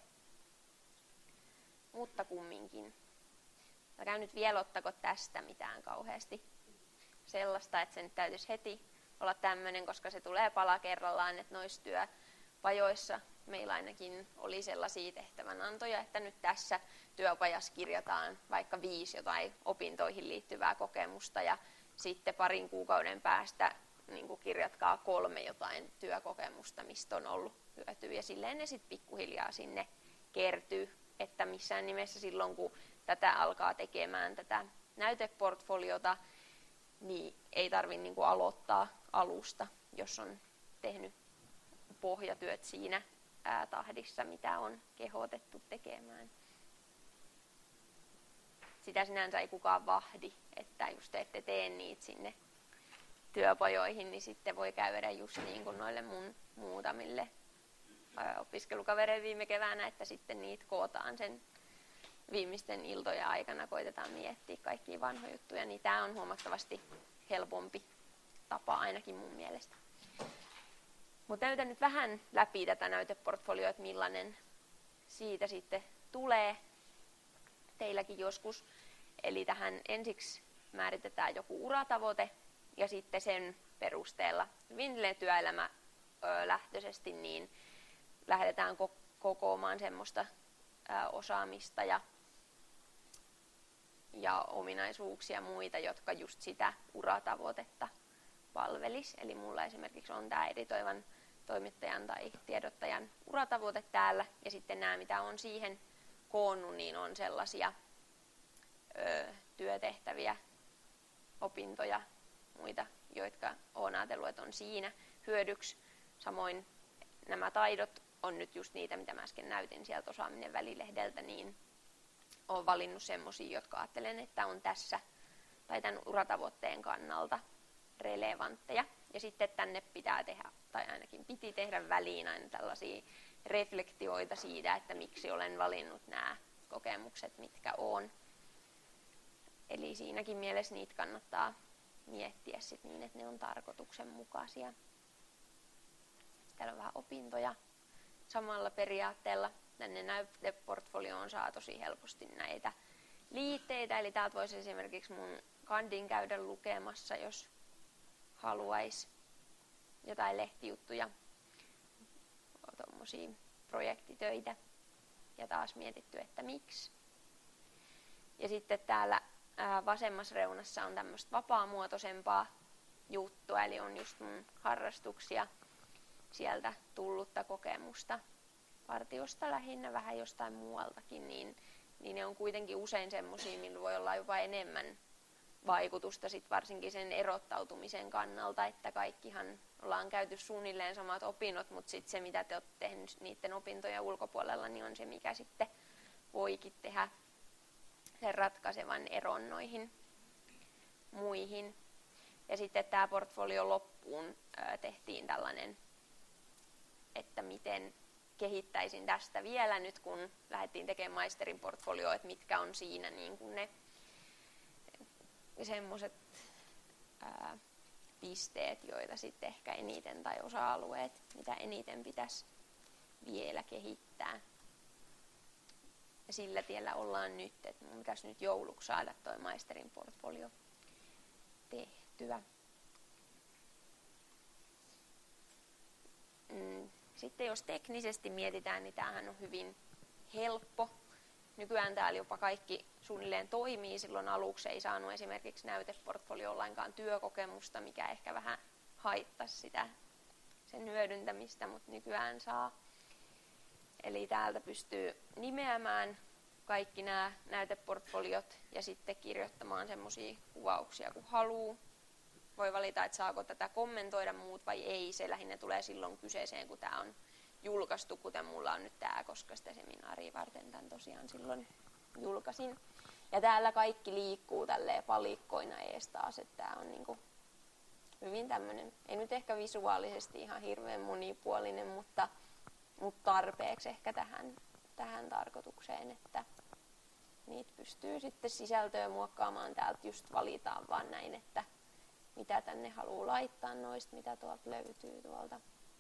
Mutta kumminkin. Älkää nyt vielä ottako tästä mitään kauheasti sellaista, että se nyt täytyisi heti olla tämmöinen, koska se tulee pala kerrallaan, että noissa työpajoissa meillä ainakin oli sellaisia tehtävänantoja, että nyt tässä työpajassa kirjataan vaikka 5 jotain opintoihin liittyvää kokemusta ja sitten 2 kuukauden päästä niin kirjatkaa 3 jotain työkokemusta, mistä on ollut hyötyä ja silleen ne sitten pikkuhiljaa sinne kertyy, että missään nimessä silloin kun tätä alkaa tekemään tätä näyteportfoliota, niin ei tarvitse niin aloittaa alusta, jos on tehnyt pohjatyöt siinä tahdissa, mitä on kehotettu tekemään. Sitä sinänsä ei kukaan vahdi, että just ette tee niitä sinne työpajoihin, niin sitten voi käydä just niin kuin noille mun muutamille opiskelukavereille viime keväänä, että sitten niitä kootaan sen viimeisten iltojen aikana, koitetaan miettiä kaikkia vanhoja juttuja, niin tämä on huomattavasti helpompi tapa ainakin mun mielestä. Mutta näytän nyt vähän läpi tätä näyteportfolioa, että millainen siitä sitten tulee teilläkin joskus. Eli tähän ensiksi määritetään joku uratavoite ja sitten sen perusteella hyvin työelämälähtöisesti niin lähdetään kokoamaan semmoista osaamista ja ominaisuuksia muita, jotka just sitä uratavoitetta palvelisi. Eli mulla esimerkiksi on tämä editoivan toimittajan tai tiedottajan uratavoite täällä ja sitten nämä, mitä on siihen koonnut, niin on sellaisia työtehtäviä, opintoja, muita, jotka olen ajatellut, että on siinä hyödyksi. Samoin nämä taidot on nyt just niitä, mitä mä äsken näytin sieltä osaaminen välilehdeltä, niin olen valinnut semmoisia, jotka ajattelen, että on tässä tai tämän uratavoitteen kannalta relevantteja. Ja sitten tänne pitää tehdä, tai ainakin piti tehdä väliin aina tällaisia reflektioita siitä, että miksi olen valinnut nämä kokemukset, mitkä on. Eli siinäkin mielessä niitä kannattaa miettiä sit niin, että ne on tarkoituksenmukaisia. Täällä on vähän opintoja samalla periaatteella. Tänne näyteportfolioon saa tosi helposti näitä liitteitä. Eli täältä voisi esimerkiksi mun kandin käydä lukemassa, jos haluaisi jotain lehtijuttuja, semmoisia projektitöitä ja taas mietitty, että miksi. Ja sitten täällä vasemmassa reunassa on tämmöistä vapaamuotoisempaa juttua, eli on just mun harrastuksia, sieltä tullutta kokemusta partiosta lähinnä, vähän jostain muualtakin, niin ne on kuitenkin usein semmoisia, millä voi olla jopa enemmän vaikutusta sit varsinkin sen erottautumisen kannalta, että kaikkihan ollaan käyty suunnilleen samat opinnot, mutta sitten se, mitä te olette tehnyt niiden opintojen ulkopuolella, niin on se, mikä sitten voikin tehdä sen ratkaisevan eron noihin muihin. Ja sitten tämä portfolio loppuun tehtiin tällainen, että miten kehittäisin tästä vielä nyt, kun lähdettiin tekemään maisterin portfolioa, että mitkä on siinä niin kuin ne semmoiset pisteet, joita sitten ehkä eniten tai osa-alueet, mitä eniten pitäisi vielä kehittää. Ja sillä tiellä ollaan nyt, että mun pitäisi nyt jouluksi saada toi maisterin portfolio tehtyä. Sitten jos teknisesti mietitään, niin tämähän on hyvin helppo. Nykyään täällä jopa kaikki suunnilleen toimii. Silloin aluksi ei saanut esimerkiksi näyteportfolioon lainkaan työkokemusta, mikä ehkä vähän haittasi sen hyödyntämistä, mutta nykyään saa. Eli täältä pystyy nimeämään kaikki nämä näyteportfoliot ja sitten kirjoittamaan semmoisia kuvauksia, kun haluaa. Voi valita, että saako tätä kommentoida muut vai ei. Se lähinnä tulee silloin kyseeseen, kun tämä on julkaistu, kuten mulla on nyt tämä, koska sitä seminaaria varten tämän tosiaan silloin julkaisin. Ja täällä kaikki liikkuu tälleen palikkoina ees taas, että tämä on niinku hyvin tämmöinen, ei nyt ehkä visuaalisesti ihan hirveän monipuolinen, mutta tarpeeksi ehkä tähän tarkoitukseen, että niitä pystyy sitten sisältöä muokkaamaan. Täältä just valitaan vaan näin, että mitä tänne haluaa laittaa noista, mitä tuolta löytyy tuolta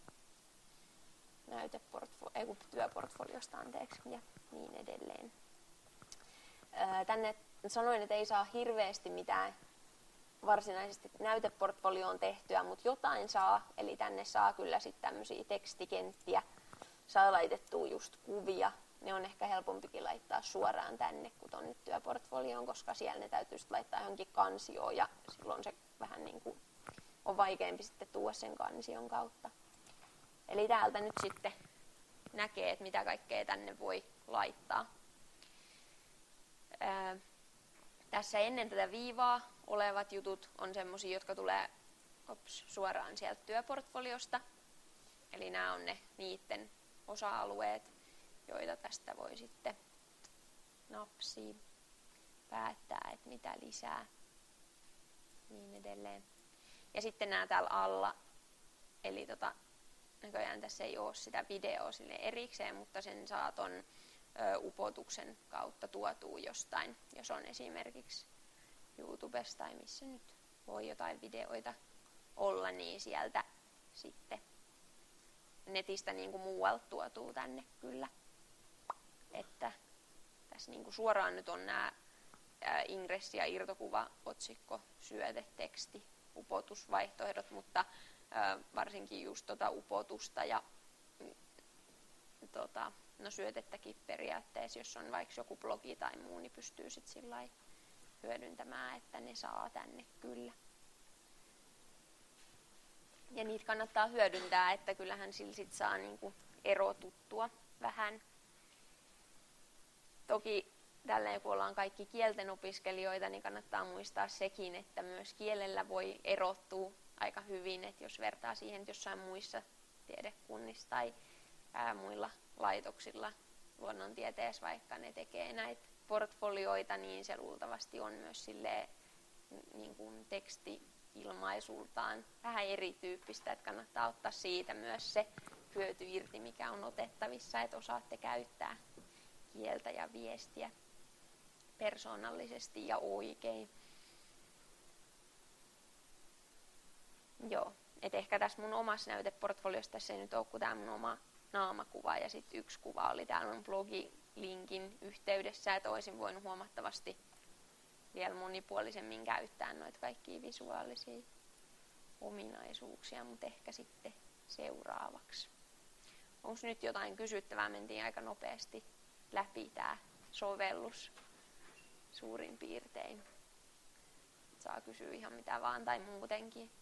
työportfoliosta ja niin edelleen. Tänne sanoin, että ei saa hirveästi mitään varsinaisesti näyteportfolioon tehtyä, mutta jotain saa, eli tänne saa kyllä sitten tämmöisiä tekstikenttiä, saa laitettua just kuvia. Ne on ehkä helpompikin laittaa suoraan tänne kuin tuonne työportfolioon, koska siellä ne täytyy sitten laittaa johonkin kansioon ja silloin se vähän niin kuin on vaikeampi sitten tuoda sen kansion kautta. Eli täältä nyt sitten näkee, että mitä kaikkea tänne voi laittaa. Tässä ennen tätä viivaa olevat jutut on semmosia, jotka tulee suoraan sieltä työportfoliosta. Eli nämä on ne niiden osa-alueet, joita tästä voi sitten napsia, päättää, että mitä lisää, niin edelleen. Ja sitten nämä täällä alla, eli näköjään tässä ei ole sitä videoa sille erikseen, mutta sen saa ton upotuksen kautta tuotua jostain, jos on esimerkiksi YouTubesta tai missä nyt voi jotain videoita olla, niin sieltä sitten netistä niin kuin muualta tuotuu tänne kyllä. Että tässä niin kuin suoraan nyt on nämä ingressi- ja irtokuva, otsikko, syöte, teksti, upotusvaihtoehdot, mutta varsinkin just upotusta ja syötettäkin periaatteessa, jos on vaikka joku blogi tai muu, niin pystyy sitten sillä lailla hyödyntämään, että ne saa tänne kyllä. Ja niitä kannattaa hyödyntää, että kyllähän sillä sit saa niinku erotuttua vähän. Toki tälleen kun ollaan kaikki kielten opiskelijoita, niin kannattaa muistaa sekin, että myös kielellä voi erottua aika hyvin, että jos vertaa siihen, että jossain muissa tiedekunnissa tai muilla laitoksilla luonnontieteessä, vaikka ne tekee näitä portfolioita, niin se luultavasti on myös silleen, niin kuin teksti-ilmaisultaan vähän erityyppistä, että kannattaa ottaa siitä myös se hyöty irti, mikä on otettavissa, että osaatte käyttää kieltä ja viestiä persoonallisesti ja oikein. Joo, et ehkä tässä mun omassa näyteportfoliossa tässä ei nyt ole kuin tämä mun oma naamakuva ja sitten yksi kuva oli täällä mun blogilinkin yhteydessä, että olisin voinut huomattavasti vielä monipuolisemmin käyttää noita kaikkia visuaalisia ominaisuuksia, mutta ehkä sitten seuraavaksi. Onko nyt jotain kysyttävää? Mentiin aika nopeasti läpi tämä sovellus suurin piirtein. Saa kysyä ihan mitä vaan tai muutenkin.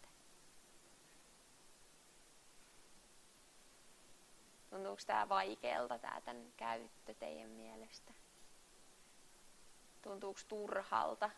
Tuntuuko tämä vaikealta tämän käyttö teidän mielestä? Tuntuuko turhalta?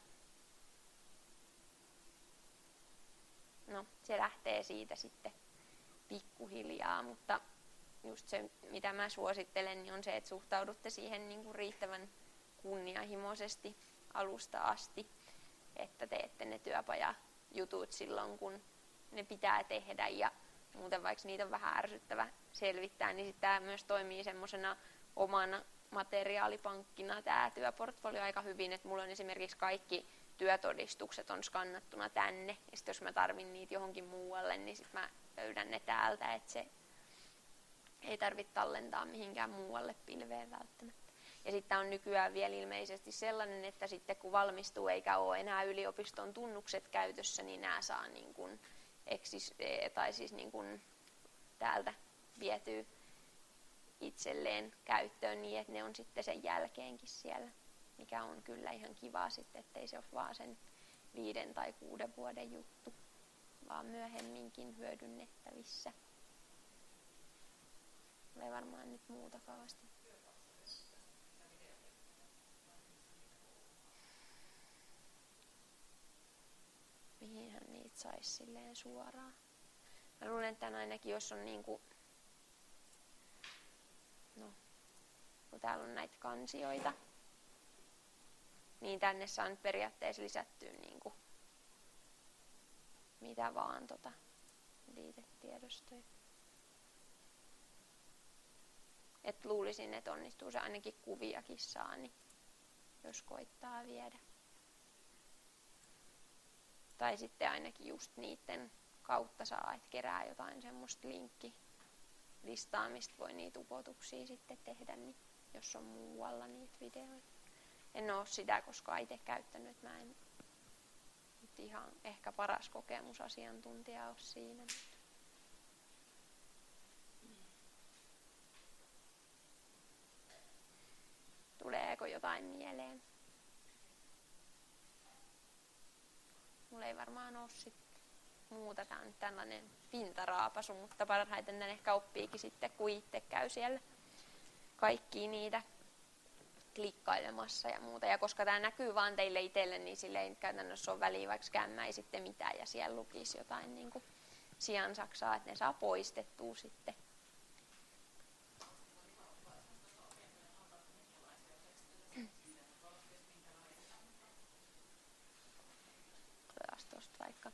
No, se lähtee siitä sitten pikkuhiljaa, mutta just se, mitä mä suosittelen, niin on se, että suhtaudutte siihen niin kuin riittävän kunnianhimoisesti alusta asti, että teette ne työpajajutut silloin, kun ne pitää tehdä, ja muuten vaikka niitä on vähän ärsyttävä selvittää, niin tämä myös toimii semmoisena omana materiaalipankkina tämä työportfolio aika hyvin, että mulla on esimerkiksi kaikki työtodistukset on skannattuna tänne, ja sitten jos mä tarvin niitä johonkin muualle, niin sitten mä löydän ne täältä, että se ei tarvitse tallentaa mihinkään muualle pilveen välttämättä. Ja sitten on nykyään vielä ilmeisesti sellainen, että sitten kun valmistuu eikä ole enää yliopiston tunnukset käytössä, niin nämä saa niin kuin niin kuin täältä vietyä itselleen käyttöön niin, että ne on sitten sen jälkeenkin siellä, mikä on kyllä ihan kivaa sitten, ettei se ole vaan sen 5 tai 6 vuoden juttu, vaan myöhemminkin hyödynnettävissä. Ei varmaan nyt muuta kauasti. Mihinhän niitä saisi silleen suoraan? Mä luulen, että ainakin jos on niinku, no, kun täällä on näitä kansioita, niin tänne saa nyt periaatteessa lisättyä niinku mitä vaan liitetiedostoja. Et luulisin, että onnistuu se ainakin kuviakin saa, niin jos koittaa viedä. Tai sitten ainakin just niiden kautta saa, että kerää jotain semmoista linkkilistaa, mistä voi niitä upotuksia sitten tehdä, niin jos on muualla niitä videoita. En ole sitä koskaan itse käyttänyt, mä en nyt ihan ehkä paras kokemusasiantuntija ole siinä. Tuleeko jotain mieleen? Mulla ei varmaan ole sit muuta. Tää on nyt tällainen pintaraapasu, mutta parhaiten tän ehkä oppiikin sitten, kun itse käy siellä kaikkia niitä klikkailemassa ja muuta. Ja koska tämä näkyy vaan teille itselle, niin sille ei käytännössä ole väliä, vaikka skämmäisitte mitään ja siellä lukisi jotain niin kuin siansaksaa, että ne saa poistettua sitten. Vaikka.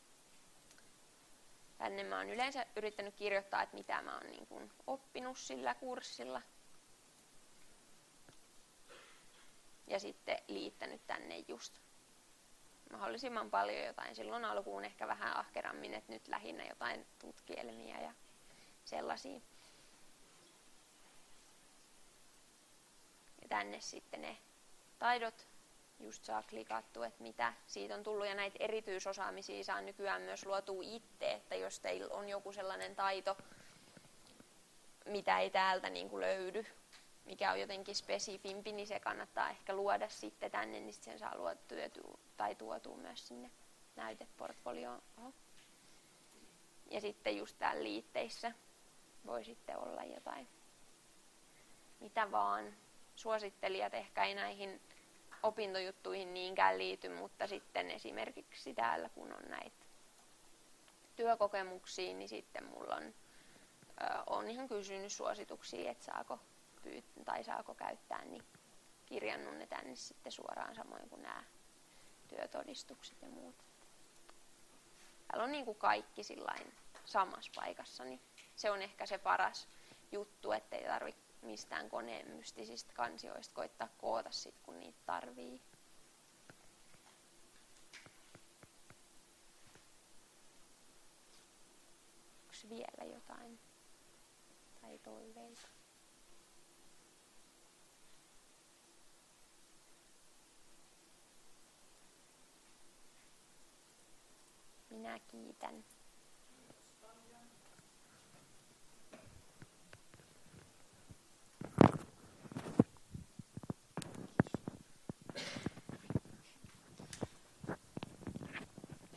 Tänne mä oon yleensä yrittänyt kirjoittaa, että mitä mä oon niin kuin oppinut sillä kurssilla. Ja sitten liittänyt tänne just mahdollisimman paljon jotain. Silloin alkuun ehkä vähän ahkerammin, että nyt lähinnä jotain tutkielmia ja sellaisia. Ja tänne sitten ne taidot just saa klikattua, että mitä siitä on tullut, ja näitä erityisosaamisia saa nykyään myös luotua itse, että jos teillä on joku sellainen taito, mitä ei täältä niin kuin löydy, mikä on jotenkin spesifimpi, niin se kannattaa ehkä luoda sitten tänne, niin sen saa tuotua myös sinne näyteportfolioon. Ja sitten just täällä liitteissä voi sitten olla jotain, mitä vaan. Suosittelijat ehkä ei näihin opintojuttuihin niinkään liity, mutta sitten esimerkiksi täällä kun on näitä työkokemuksia, niin sitten mulla on ihan kysynyt suosituksia, että saako käyttää, niin kirjannut ne tänne sitten suoraan samoin kuin nämä työtodistukset ja muut. Täällä on niin kuin kaikki sillain samassa paikassa, niin se on ehkä se paras juttu, ettei tarvitse mistään koneen mystisistä kansioista koittaa koota sit, kun niitä tarvii. Onko vielä jotain tai toiveita? Minä kiitän.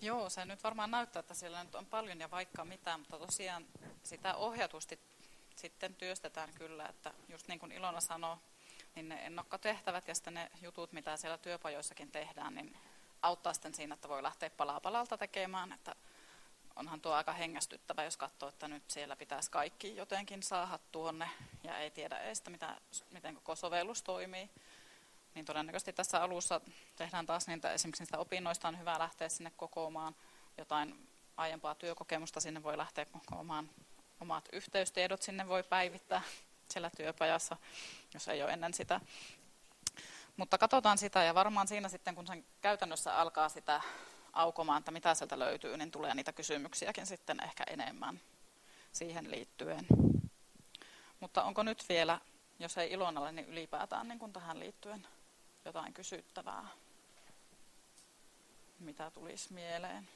Joo, se nyt varmaan näyttää, että siellä nyt on paljon ja vaikka mitä, mutta tosiaan sitä ohjatusti sitten työstetään kyllä, että just niin kuin Ilona sanoi, niin ne ennakkotehtävät ja sitten ne jutut, mitä siellä työpajoissakin tehdään, niin auttaa sitten siinä, että voi lähteä palaa palalta tekemään, että onhan tuo aika hengästyttävä, jos katsoo, että nyt siellä pitäisi kaikki jotenkin saada tuonne ja ei tiedä edes, miten koko sovellus toimii. Niin todennäköisesti tässä alussa tehdään taas niitä, esimerkiksi niistä opinnoista on hyvä lähteä sinne kokoamaan jotain aiempaa työkokemusta, sinne voi lähteä kokoamaan omat yhteystiedot, sinne voi päivittää siellä työpajassa, jos ei ole ennen sitä. Mutta katsotaan sitä ja varmaan siinä sitten, kun sen käytännössä alkaa sitä aukomaan, että mitä sieltä löytyy, niin tulee niitä kysymyksiäkin sitten ehkä enemmän siihen liittyen. Mutta onko nyt vielä, jos ei Ilonalle, niin ylipäätään niin kuin tähän liittyen jotain kysyttävää, mitä tulisi mieleen?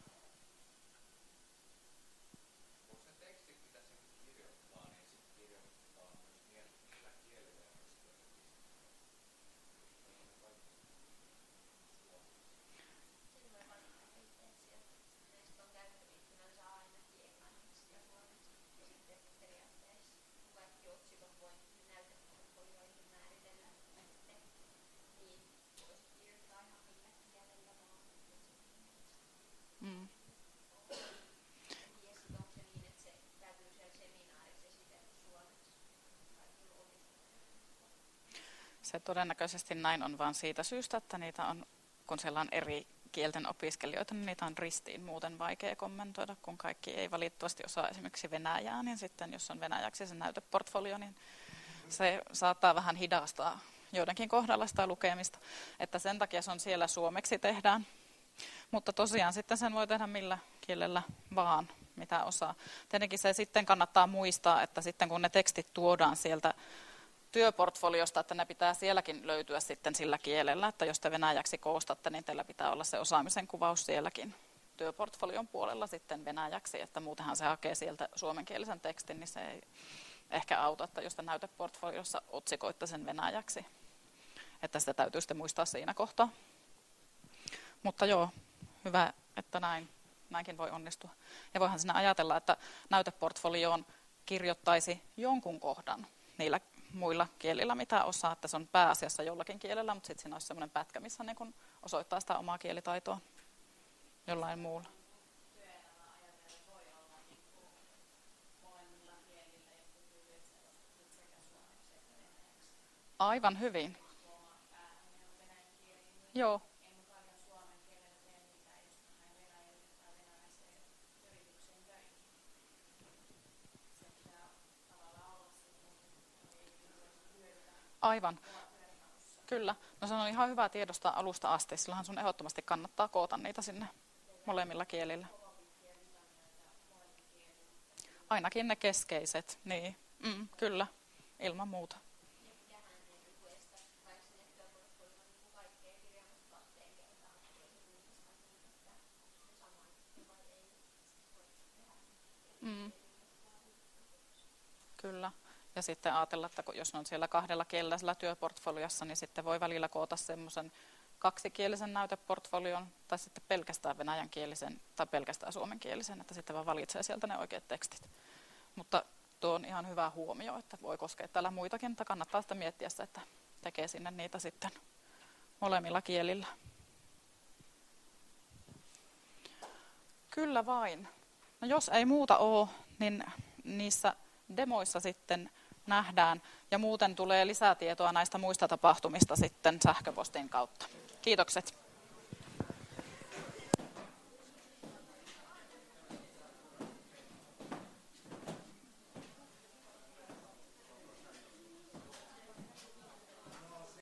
Se todennäköisesti näin on vain siitä syystä, että niitä on, kun siellä on eri kielten opiskelijoita, niin niitä on ristiin muuten vaikea kommentoida, kun kaikki ei valitettavasti osaa esimerkiksi venäjää, niin sitten jos on venäjäksi se näyteportfolio, niin se saattaa vähän hidastaa joidenkin kohdalla sitä lukemista, että sen takia se on siellä suomeksi tehdään. Mutta tosiaan sitten sen voi tehdä millä kielellä vaan, mitä osaa. Tietenkin se sitten kannattaa muistaa, että sitten kun ne tekstit tuodaan sieltä työportfoliosta, että ne pitää sielläkin löytyä sitten sillä kielellä, että jos te venäjäksi koostatte, niin teillä pitää olla se osaamisen kuvaus sielläkin työportfolion puolella sitten venäjäksi, että muutenhan se hakee sieltä suomenkielisen tekstin, niin se ei ehkä auta, että jos te näyteportfoliossa otsikoitte sen venäjäksi, että sitä täytyy sitten muistaa siinä kohtaa. Mutta joo, hyvä, että näinkin voi onnistua. Ja voihan siinä ajatella, että näyteportfolioon kirjoittaisi jonkun kohdan niillä muilla kielillä, mitä osaa, että se on pääasiassa jollakin kielellä, mutta sitten siinä olisi sellainen pätkä, missä niin kun osoittaa sitä omaa kielitaitoa jollain muulla. Aivan hyvin. Joo. Aivan. Kyllä. No se on ihan hyvä tiedostaa alusta asti. Silloinhan sun ehdottomasti kannattaa koota niitä sinne molemmilla kielillä. Ainakin ne keskeiset. Niin. Kyllä. Ilman muuta. Kyllä. Ja sitten ajatella, että jos on siellä kahdella kielellä sillä työportfoliossa, niin sitten voi välillä koota semmoisen kaksikielisen näyteportfolion tai sitten pelkästään venäjänkielisen tai pelkästään suomenkielisen, että sitten vaan valitsee sieltä ne oikeat tekstit. Mutta tuo on ihan hyvä huomio, että voi koskea täällä muitakin, mutta kannattaa sitä miettiä se, että tekee sinne niitä sitten molemmilla kielillä. Kyllä vain. No jos ei muuta ole, niin niissä demoissa sitten nähdään ja muuten tulee lisää tietoa näistä muista tapahtumista sitten sähköpostin kautta. Kiitokset.